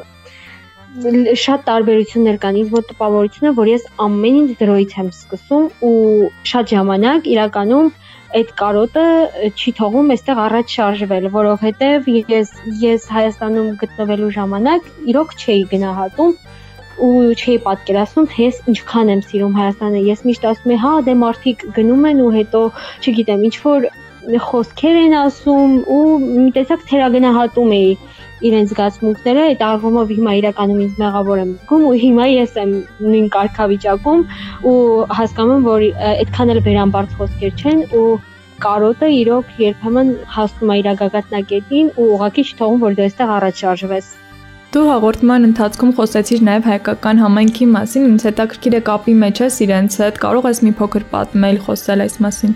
շատ տարբերություններ կան։ Ինձ մոտ տպավորություն է, որ ես ամեն ինչ դրոյից եմ սկսում ու շատ ժամանակ իրականում այդ կարոտը չի թողում այստեղ առաջ շարժվել, որովհետև ես ես Հայաստանում գտնվելու ժամանակ իրոք չէի գնահատում ու չէի պատկերացնում, թե ես ինչքան եմ սիրում Հայաստանը։ Ես միշտ ասում եմ, հա, դե մարդիկ գնում են ու հետո, չգիտեմ, ինչ որ խոսքեր են ասում ու մի տեսակ թերագնահատում էի իրենց զգացմունքները, այդ առումով հիմա իրականում ինձ մեղավոր եմ զգում ու հիմա ես եմ նույն կարգավիճակում ու հասկանում եմ, որ այդքան էլ վերամբարձ խոսքեր չեն ու կարոտը իրոք երբեմն հասնում է իր գագաթնակետին ու ուղղակի չթողում, որ դու այստեղ առաջ շարժվես։ Դու հաղորդման ընթացքում խոսեցիր նաև հայկական համայնքի մասին, ինձ հետաքրքիր է կապի մեջ ես իրենց հետ, կարող ես մի փոքր պատմել, խոսել այս մասին։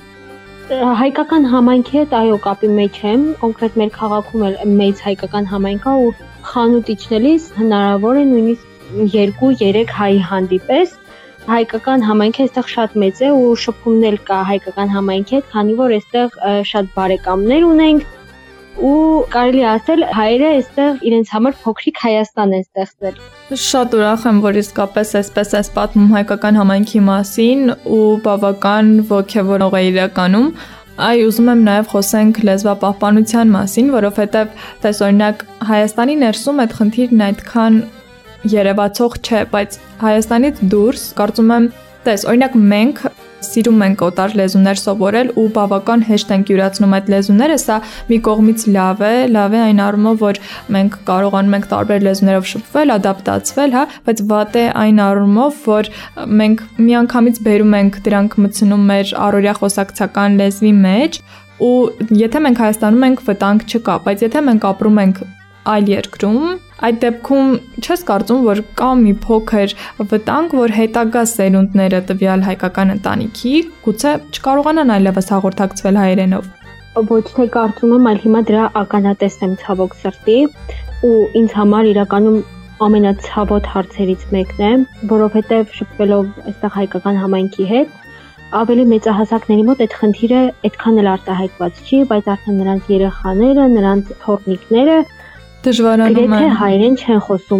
Հայկական համայնքի հետ այո կապի մեջ եմ, կոնկրետ մեր քաղաքում էլ մեծ հայկական համայնք կա ու խանութ իջնելիս հնարավոր է նույնիսկ երկու երեք հայ հանդիպես։ Հայկական համայնքը այստեղ շատ մեծ է ու շփումն էլ կա հայկական համայնքի հետ, քանի որ այստեղ շատ բարեկամներ ունենք ու կարելի ասել հայերը այստեղ իրենց համար փոքրիկ Հայաստան են ստեղծել։ Շատ ուրախ եմ, որ իսկապես այսպես ես պատմում հայկական համայնքի մասին ու բավական ոգևորող է իրականում։ Այ ուզում եմ նաև խոսենք լեզվապահպանության մասին, որովհետև տես օրինակ Հայաստանի ներսում այդ խնդիրն այդքան երևացող չէ, բայց Հայաստանից դուրս կարծում եմ, տես օրինակ մենք սիրում ենք օտար լեզուներ սովորել ու բավական հեշտ ենք յուրացնում այդ լեզուները, սա մի կողմից լավ է, լավ է այն առումով, որ մենք կարողանում ենք տարբեր լեզուներով շփվել, ադապտացվել, հա, բայց վատ է այն առումով, որ մենք միանգամից բերում ենք դրանք մտցնում մեր առօրյա խոսակցական լեզվի մեջ ու եթե մենք Հայաստանում ենք վտանգ չկա, բայց եթե մենք ապրում ենք այլ երկրում, այդ դեպքում չես կարծում, որ կա մի փոքր վտանգ, որ հետագա սերունդները տվյալ հայկական ընտանիքի գուցե չկարողանան այլևս հաղորդակցվել հայերենով։ Ոչ թե կարծում եմ, այլ հիմա դրա ականատես եմ ցավոք սրտի ու ինձ համար իրականում ամենացավոտ հարցերից մեկն է, որովհետև շփվելով այստեղ հայկական համայնքի հետ ավելի մեծահասակների մոտ այդ խնդիրը այդքան էլ արտահայտված չի, բայց արդեն նրանց երեխաները, նրանց թորնիկները դժվարանում են, հայերեն չեն խոսում։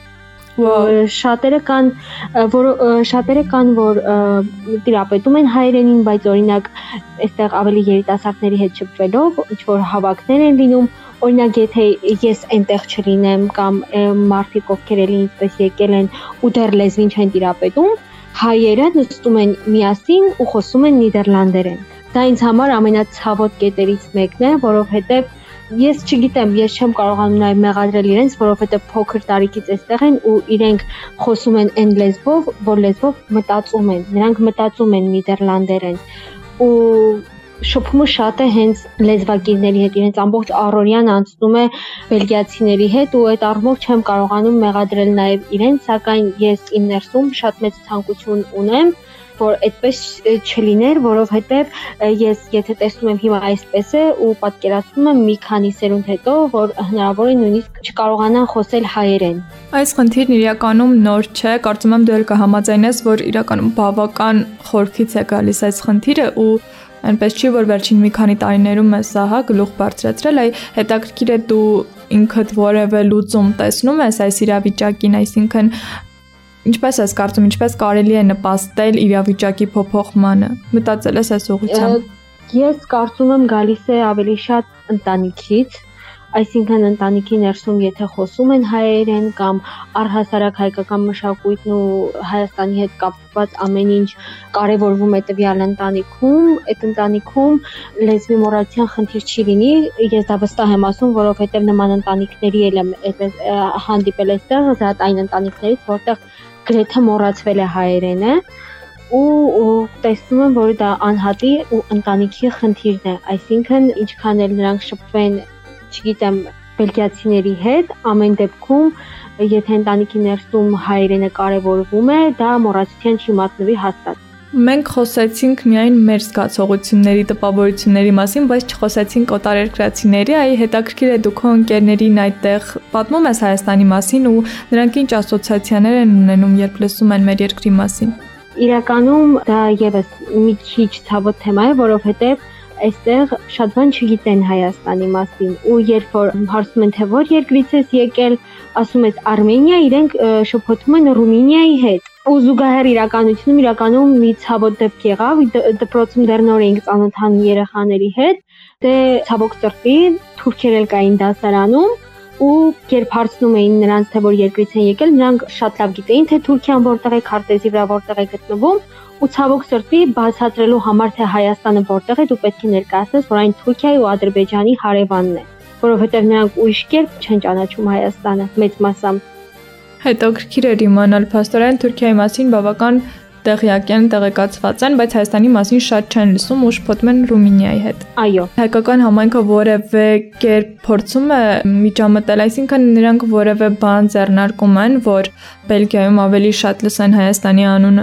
Շատերը կան, որ շատերը կան, որ տիրապետում են հայերենին, բայց օրինակ այստեղ ավելի երիտասարդների հետ շփվելով, ինչ որ հավաքներ են լինում, օրինակ եթե ես այնտեղ չլինեմ կամ մարդիկ ովքեր էլի ինձպես եկել են ու դեռ լեզվին չեն տիրապետում, հայերը նստում են միասին ու խոսում են նիդերլանդերեն։ Դա ինձ համար ամենացավոտ կետերից մեկն է, որովհետև ես չգիտեմ, ես չեմ կարողանում նաև մեղադրել իրենց, որովհետև փոքր տարիքից այստեղ են ու իրենք խոսում են այն լեզվով, որ լեզվով մտածում են։ Նրանք մտածում են նիդերլանդերեն ու շփումը շատ է հենց լեզվակիրների հետ, իրենց ամբողջ առօրյան անցնում է բելգիացիների հետ ու այդ առումով չեմ կարողանում մեղադրել նաև իրենց, սակայն ես իմ ներսում շատ մեծ ցանկություն ունեմ, որ այդպես չլիներ, որովհետև ես եթե տեսնում եմ հիմա այսպես է ու պատկերացնում եմ մի քանի սերունդ հետո, որ հնարավոր է նույնիսկ չկարողանան խոսել հայերեն։ Այս խնդիրն իրականում նոր չէ, կարծում եմ դու էլ կհամաձայնես, որ իրականում բավական խորքից է գալիս այս խնդիրը ու այնպես չի, որ վերջին մի քանի տարիներում է սա հա գլուխ բարձրացրել, այ հետաքրքիր է դու ինքդ որևէ լուծում տեսնում ես այս իրավիճակին, այսինքն Ինչպես ես կարծում, ինչպես կարելի է նպաստել իրավիճակի փոփոխմանը։ Մտածել ես այս ուղղությամբ։ Ես կարծում եմ գալիս է ավելի շատ ընտանիքից, այսինքն ընտանիքի ներսում եթե խոսում են հայերեն կամ առհասարակ հայկական մշակույթն ու Հայաստանի հետ կապված ամեն ինչ կարևորվում է տվյալ ընտանիքում, այդ ընտանիքում լեզվի մոռացության խնդիր չի լինի, ես դա վստահ եմ ասում, որովհետև նման ընտանիքների էլ եմ հանդիպել այստեղ, զատ այն ընտանիքներից, որտեղ գրեթե մոռացվել է հայերենը ու տեսնում եմ, որ դա անհատի ու ընտանիքի խնդիրն է, այսինքն ինչքան էլ նրանք շփվեն, չգիտեմ, բելգիացիների հետ, ամեն դեպքում, եթե ընտանիքի ներսում հայերենը կարևորվում է, դա մոռացության չի մատնվի հաստատ։ Մենք խոսեցինք միայն մեր զգացողությունների, տպավորությունների մասին, բայց չխոսեցինք օտարերկրացիների, այ հետաքրքիր է դու քո ընկերներին այդտեղ պատմում ես Հայաստանի մասին ու նրանք ինչ ասոցիացիաներ են ունենում, երբ լսում են մեր երկրի մասին։ Իրականում դա եւս մի քիչ ցավոտ թեմա է, որովհետեւ այստեղ շատ բան չգիտեն Հայաստանի մասին ու երբ որ հարցում են թե որ երկրից ես եկել, ասում ես Արմենիա, իրենք շփոթում են Ռումինիայի հետ։ Ու զուգահեռ իրականությունում իրականում մի ցավոտ դեպք եղավ, դպրոցում դեռ նոր էինք ծանոթանում երեխաների հետ, դե ցավոք սրտի թուրքեր էլ կային դասարանում ու երբ հարցնում էին նրանց թե որ երկրից են եկել, նրանք շատ լավ գիտեին թե Թուրքիան որտեղ է, քարտեզի վրա որտեղ է գտնվում ու ցավոք սրտի բացատրելու համար թե Հայաստանը որտեղ է, դու պետք է ներկայացնես, որ այն Թուրքիայի ու Ադրբեջանի հարևանն է, որովհետև նրանք ուրիշ կերպ չեն ճանաչում Հայաստանը մեծ մասամբ։ Հետաքրքիր էր իմանալ, փաստորեն Թուրքիայի մասին բավական տեղյակ են, տեղեկացված են, բայց Հայաստանի մասին շատ չեն լսում ու շփոթում են Ռումինիայի հետ։ Այո։ Հայկական համայնքը որևէ կերպ փորձում է միջամտել, այսինքն նրանք որևէ բան ձեռնարկում են, որ Բելգիայում ավելի շատ լսեն Հայաստանի անունը։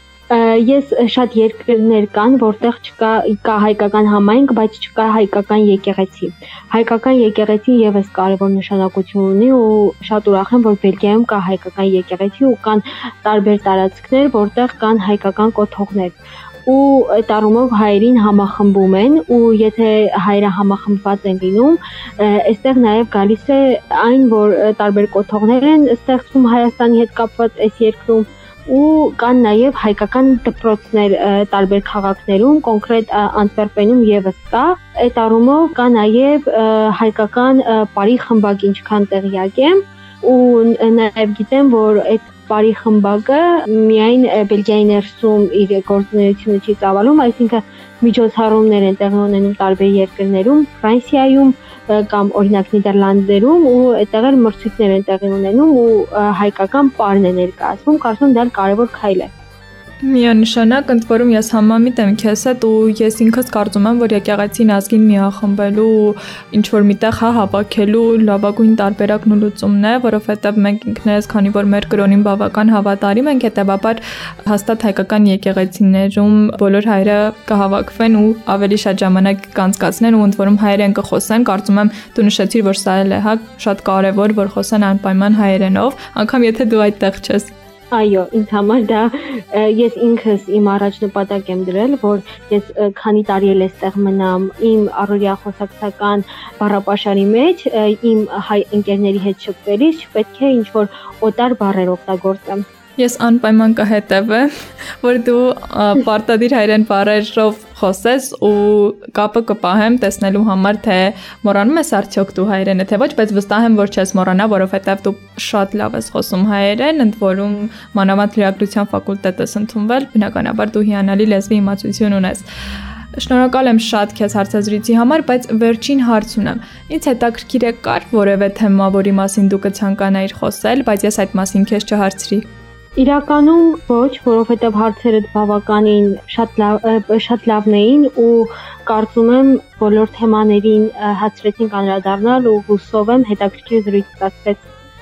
Ես շատ երկրներ կան, որտեղ չկա կա հայկական համայնք, բայց չկա հայկական եկեղեցի։ Հայկական եկեղեցին եւս կարևոր նշանակություն ունի ու շատ ուրախ եմ, որ Բելգիայում կա հայկական եկեղեցի ու կան տարբեր տարածքներ, որտեղ կան հայկական կոթողներ։ Ու այդ առումով հայերին համախմբում են ու եթե հայերը համախմբված են լինում, այստեղ նաև գալիս է այն, որ տարբեր կոթողներ են ստեղծվում Հայաստանի հետ կապված այս երկրում ու կան նաև հայկական դպրոցներ տարբեր քաղաքներում, կոնկրետ Անտվերպենում եւս կա։ Այդ առումով կա նաև հայկական բարի խմբակ, ինչքան տեղյակ եմ, ու նաև գիտեմ, որ այդ բարի խմբակը միայն Բելգիայի ներսում իր գործունեությունը չի ծավալում, այսինքն միջոցառումներ են տեղի ունենում տարբեր երկրներում, Ֆրանսիայում կամ օրինակ Նիդերլանդերում ու այդտեղ էլ մրցույթներ են տեղի ունենում ու հայկական պարն է ներկայացվում, կարծում դա կարևոր քայլ է։ Միանշանակ, ընդ որում ես համամիտ եմ քեզ հետ ու ես ինքս կարծում եմ, որ եկեղեցին ազգին միախմբելու ինչ որ միտեղ հա հավաքելու լավագույն տարբերակն ու լուծումն է, որովհետև մենք ինքներս, քանի որ մեր կրոնին բավական հավատարիմ ենք, հետեւաբար հաստատ հայկական եկեղեցիներում բոլոր հայերը կհավաքվեն ու ավելի շատ ժամանակ կանցկացնեն ու ընդ որում հայերեն կխոսեն, կարծում եմ դու նշեցիր, որ սա էլ է, հա, շատ կարևոր, որ խոսեն անպայման հայերենով, անգամ եթե դու այդտեղ չես։ Այո, ինձ համար դա ես ինքս իմ առաջ նպատակ եմ դրել, որ ես քանի տարի էլ էստեղ մնամ իմ առօրյա խոսակցական բառապաշարի մեջ, իմ հայ ընկերների հետ շփվելիս չպետք է ինչ-որ օտար բառեր օգտագործեմ։ Ես անպայման կհետևեմ, որ դու պարտադիր հայերեն բառերով խոսես ու կապը կպահեմ տեսնելու համար, թե մոռանում ես արդյոք դու հայերենը, թե ոչ, բայց վստահ եմ, որ չես մոռանա, որովհետև դու շատ լավ ես խոսում հայերեն, ընդ որում մանավանդ լրագրության ֆակուլտետ ես ընդունվել, բնականաբար դու հիանալի լեզվի իմացություն ունես։ Շնորհակալ եմ շատ քեզ հարցազրույցի համար, բայց վերջին հարց ունեմ։ Ինձ հետաքրքիր է կար որևէ թեմա, որի մասին դու կցանկանայիր խոսել, բայց ես այդ մասին քեզ չհարցրի։ Իրականում ոչ, որովհետև հարցերը բավականին շատ լավ շատ լավն էին ու կարծում եմ բոլոր թեմաներին հացրեցինք անդրադառնալ ու հուսով եմ հետաքրքիր զրույց ստացվեց։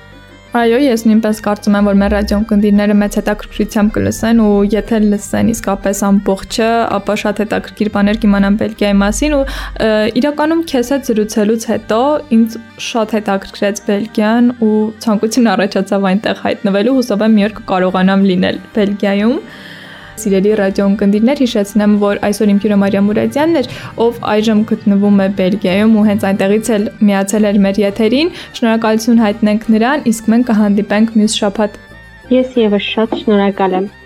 Այո, ես նույնպես կարծում եմ, որ մեր ռադիոն կնդիրները մեծ հետաքրքրությամբ կլսեն ու եթե լսեն իսկապես ամբողջը, ապա շատ հետաքրքիր բաներ կիմանան Բելգիայի մասին ու իրականում քեզ հետ զրուցելուց հետո ինձ շատ հետաքրքրեց Բելգիան ու ցանկություն առաջացավ այնտեղ հայտնվելու, հուսով եմ մի օր կկարողանամ լինել Բելգիայում։ Սիրելի ռադիոն կնդիրներ, հիշեցնեմ, որ այսօր իմ հյուրը Մարիամ Մուրադյանն էր, ով այժմ գտնվում է Բելգիայում ու հենց այնտեղից էլ միացել էր մեր եթերին։ Շնորհակալություն հայտնենք նրան, իսկ մենք կհանդիպենք մյուս շաբաթ։ Ես եւս շատ շնորհակալ եմ։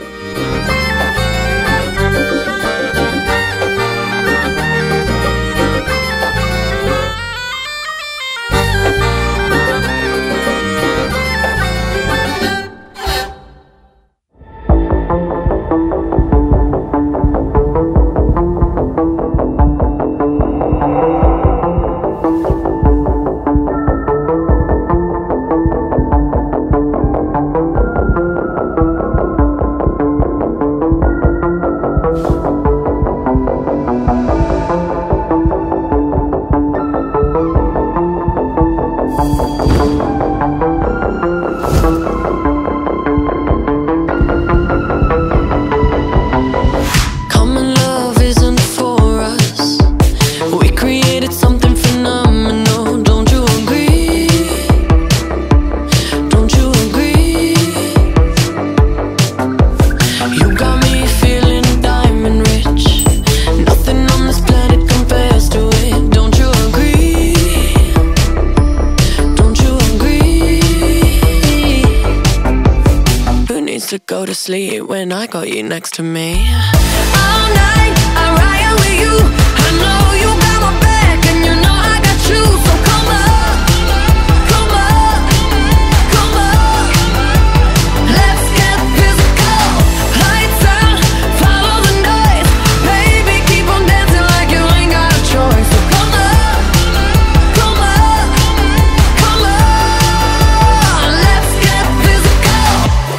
To go to sleep when I got you next to me. All night I ride with you. I know you got my back and you know I got you. So come up, come up, come up. Let's get physical. Lights out, follow the noise. Baby, keep on dancing like you ain't got a choice. So come up, come up, come up. Let's get physical.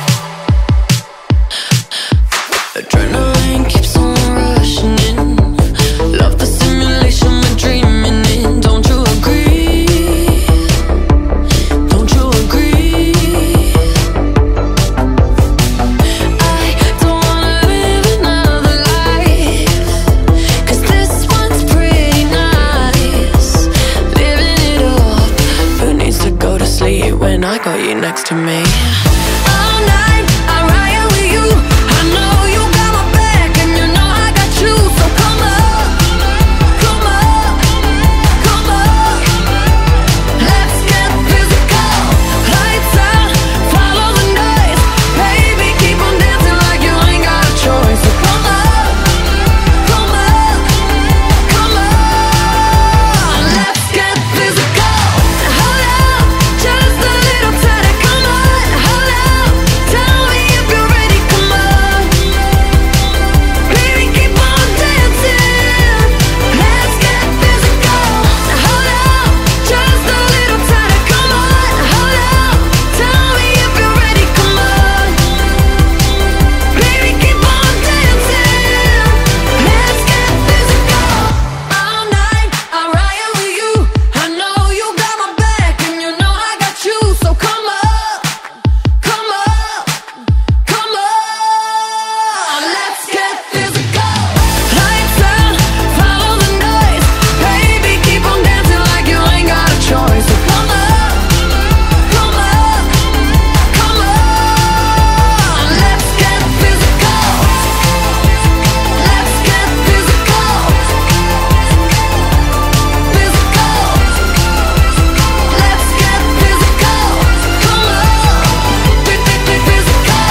Adrenaline keeps on rushing in. Love the simulation we're dreaming in. Don't you agree? Don't you agree? I don't wanna live another life, 'cause this one's pretty nice. Living it up. Who needs to go to sleep when I got you next to me? All night I ride with you. I know you got my back and you know I got you. So come up, come up, come up. Let's get physical. Lights out, follow the noise. Baby, keep on dancing like you ain't got a choice. So come up, come up, come up. Let's get physical. Hold up, just a little tighter. Come on, hold up. Tell me if you're ready. Come on, baby, keep on dancing. Let's get physical. Hold up, just a little tighter. Come on, hold up. Tell me if you're ready. Come on, baby, keep on dancing. Let's get physical. All night I ride with you. I know you got my back and you know I got you. So come up, come up, come on. Let's get physical. Lights out, follow the noise. Baby, keep on dancing like you ain't got a choice. So come up, come up, come on. Let's get physical. Let's get physical. Physical. Let's get physical. Come on. Physical.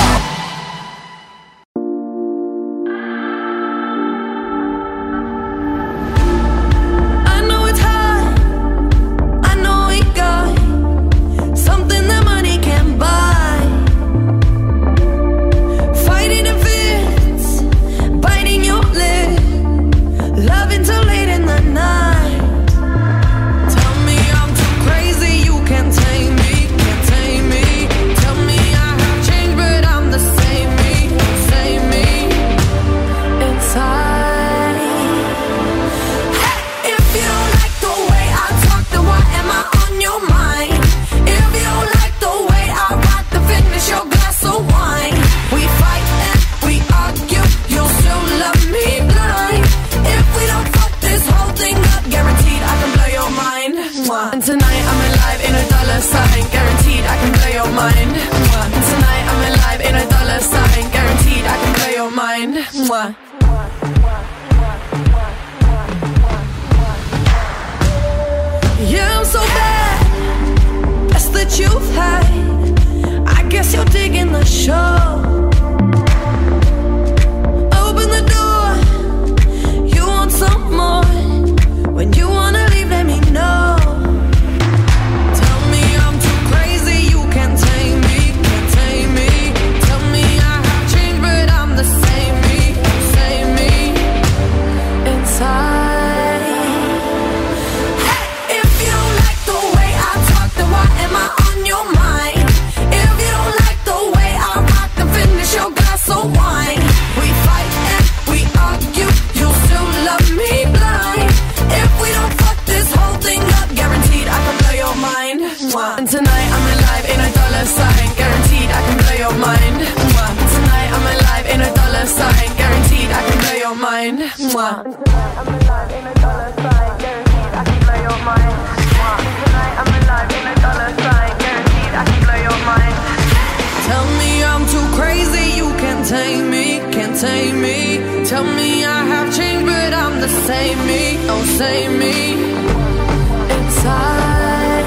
I know it's hard. I know we got something that money can't buy. Fighting in fits, biting your lip, loving till late in the night. Tell me I'm too crazy, you can't tame me, can't tame me. Tell me I have changed, but I'm the same me, same me inside. If you don't like the way I talk, then why am I on your mind? If you don't like the way I rock, then finish your glass of wine. We fight and we argue, you'll still love me blind. If we don't fuck this whole thing up, guaranteed I can blow your mind. Mwah. And tonight I'm alive in a dollar sign, guaranteed I can blow your mind. Mwah. And tonight I'm alive in a dollar sign, guaranteed I can blow your mind. Mwah. Yeah, I'm so bad. That's the truth. I, I guess you're digging tame me, can't tame me. Tell me I have changed, but I'm the same me. Oh, same me. Inside.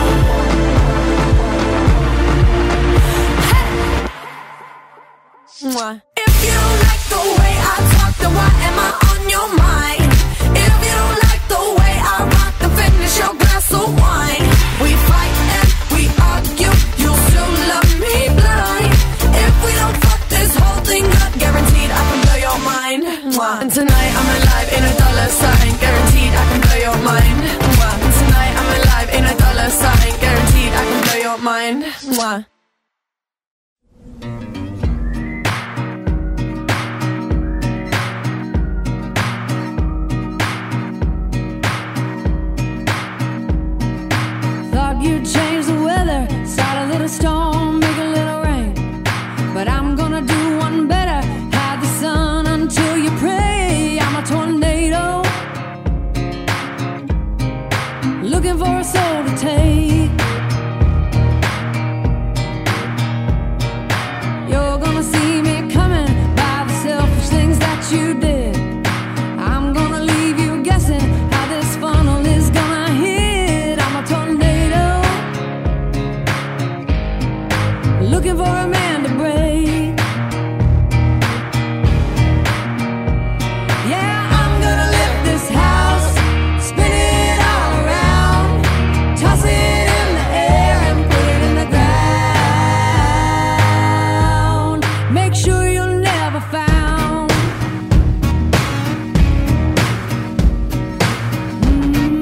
Hey. Mwah. If you don't like the way I talk, then why am I on your mind? If you don't like the way I rock, then finish your glass of wine. We fight and we argue, you'll still love me blind. If we don't fuck this whole thing up, guaranteed I can blow your mind. Mwah. And tonight I'm alive in a dollar sign, guaranteed I can blow your mind. Mwah. And tonight I'm alive in a dollar sign, guaranteed I can blow your mind. Mwah. You change the weather, start a little storm, make a little rain. But I'm gonna do one better, hide the sun until you pray. I'm a tornado, looking for a soul to take. You're gonna see me coming by the selfish things that you did. I'm gonna leave you guessing how this funnel is gonna hit. I'm a tornado, looking for a man to break. Yeah, I'm gonna lift this house, spin it all around, toss it in the air and put it in the ground. Make sure you're never found. Mm.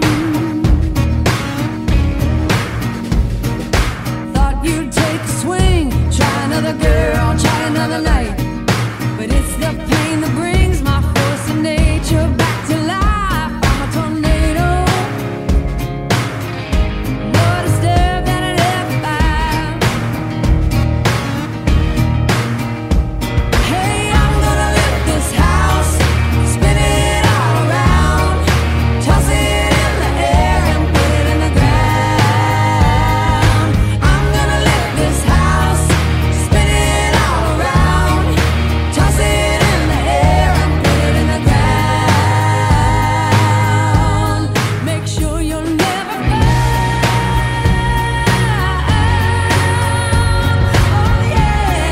Thought you'd take a swing, try another girl, try another night. But it's the pain that brings my force of nature back to life. I'm a tornado, more disturbed than an F five. Hey, I'm gonna lift this house, spin it all around, toss it in the air and put it in the ground. I'm gonna lift this house, spin it all around, toss it in the air and put it in the ground. Make sure you'll never find. Oh yeah.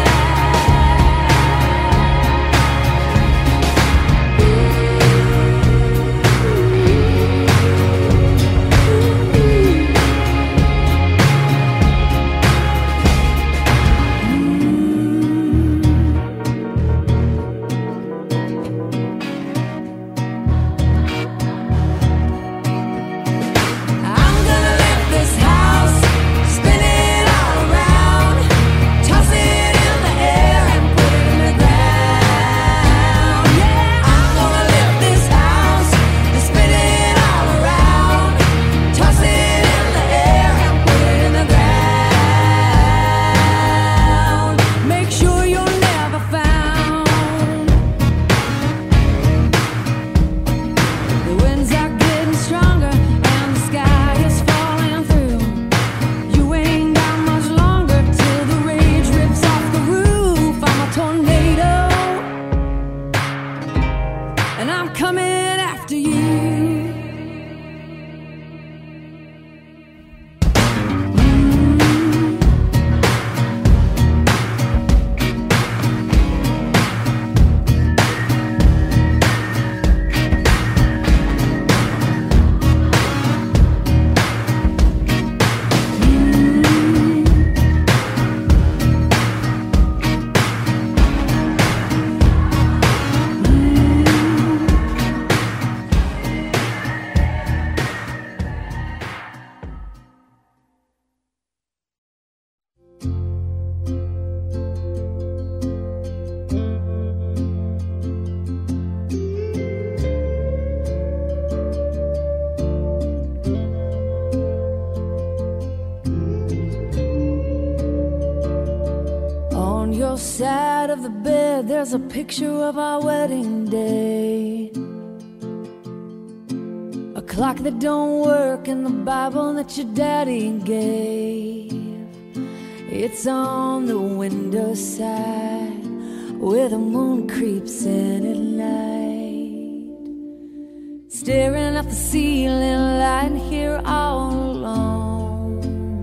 I'm gonna lift this house, spin it all around, toss it in the air and put it in the ground. Yeah, I'm gonna lift this house, spin it all around, toss it in the air and put it in the ground. Make sure you're never found. The winds are getting stronger and the sky is falling through. You ain't got much longer till the rage rips off the roof. I'm a tornado, and I'm coming after you. On your side of the bed, there's a picture of our wedding day. A clock that don't work and the Bible that your daddy gave. It's on the windowside where the moon creeps in at night, staring at the ceiling, lying here all alone.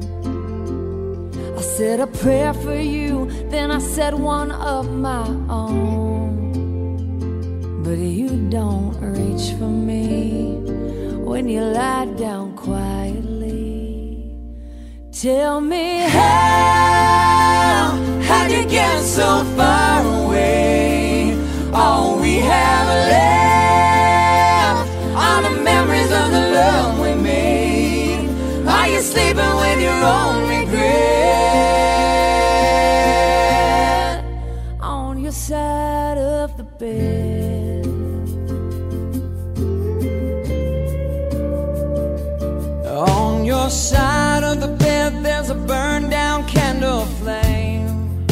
I said a prayer for you, then I said one of my own. But you don't reach for me when you lie down quietly. Tell me how, how'd you get so far away? All we have left are the memories of the love we made. Are you sleeping with your own regret on your side of the bed? On your side of the bed there's a burned down candle flame,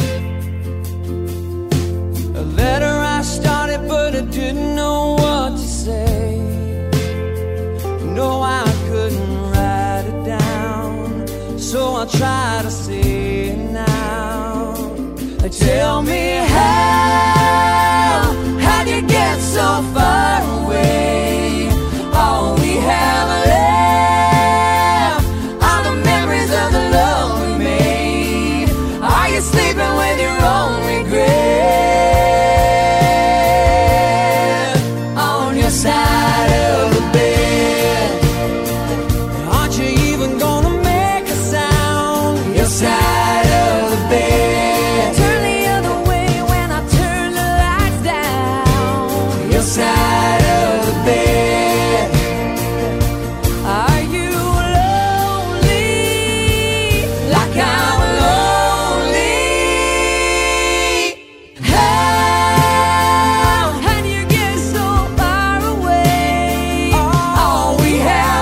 a letter I started but I didn't know what to say. No, I couldn't write it down, so I'll try to say it now. Tell me how, how'd you get so far away? All we have left are the memories of the love we made. Are you sleeping with your own regret on your side of the bed? Aren't you even gonna make a sound? Your side of the bed. Turn the other way when I turn the lights down. Your side of the bed. Are you lonely like I'm lonely? How, how do you get so far away? All we have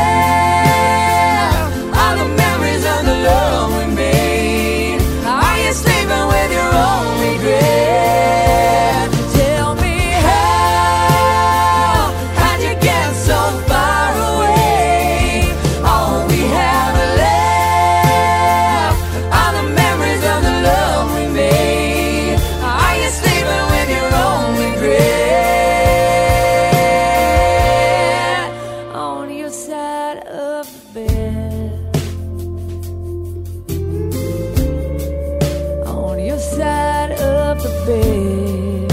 left are the memories of the love we made. Are you sleeping with your own regret? Tell me how, how'd you get so far away? All we have left are the memories of the love we made. Are you sleeping with your own regret on your side of the bed? On your side of the bed.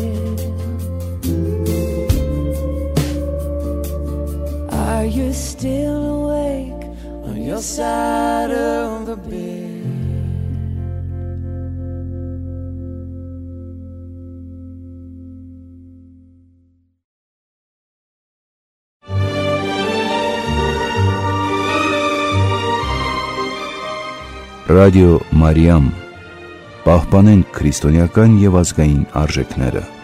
Are you still awake on your side of the bed? Ռադիո Մարիամ, պահպանենք քրիստոնեական եւ ազգային արժեքները։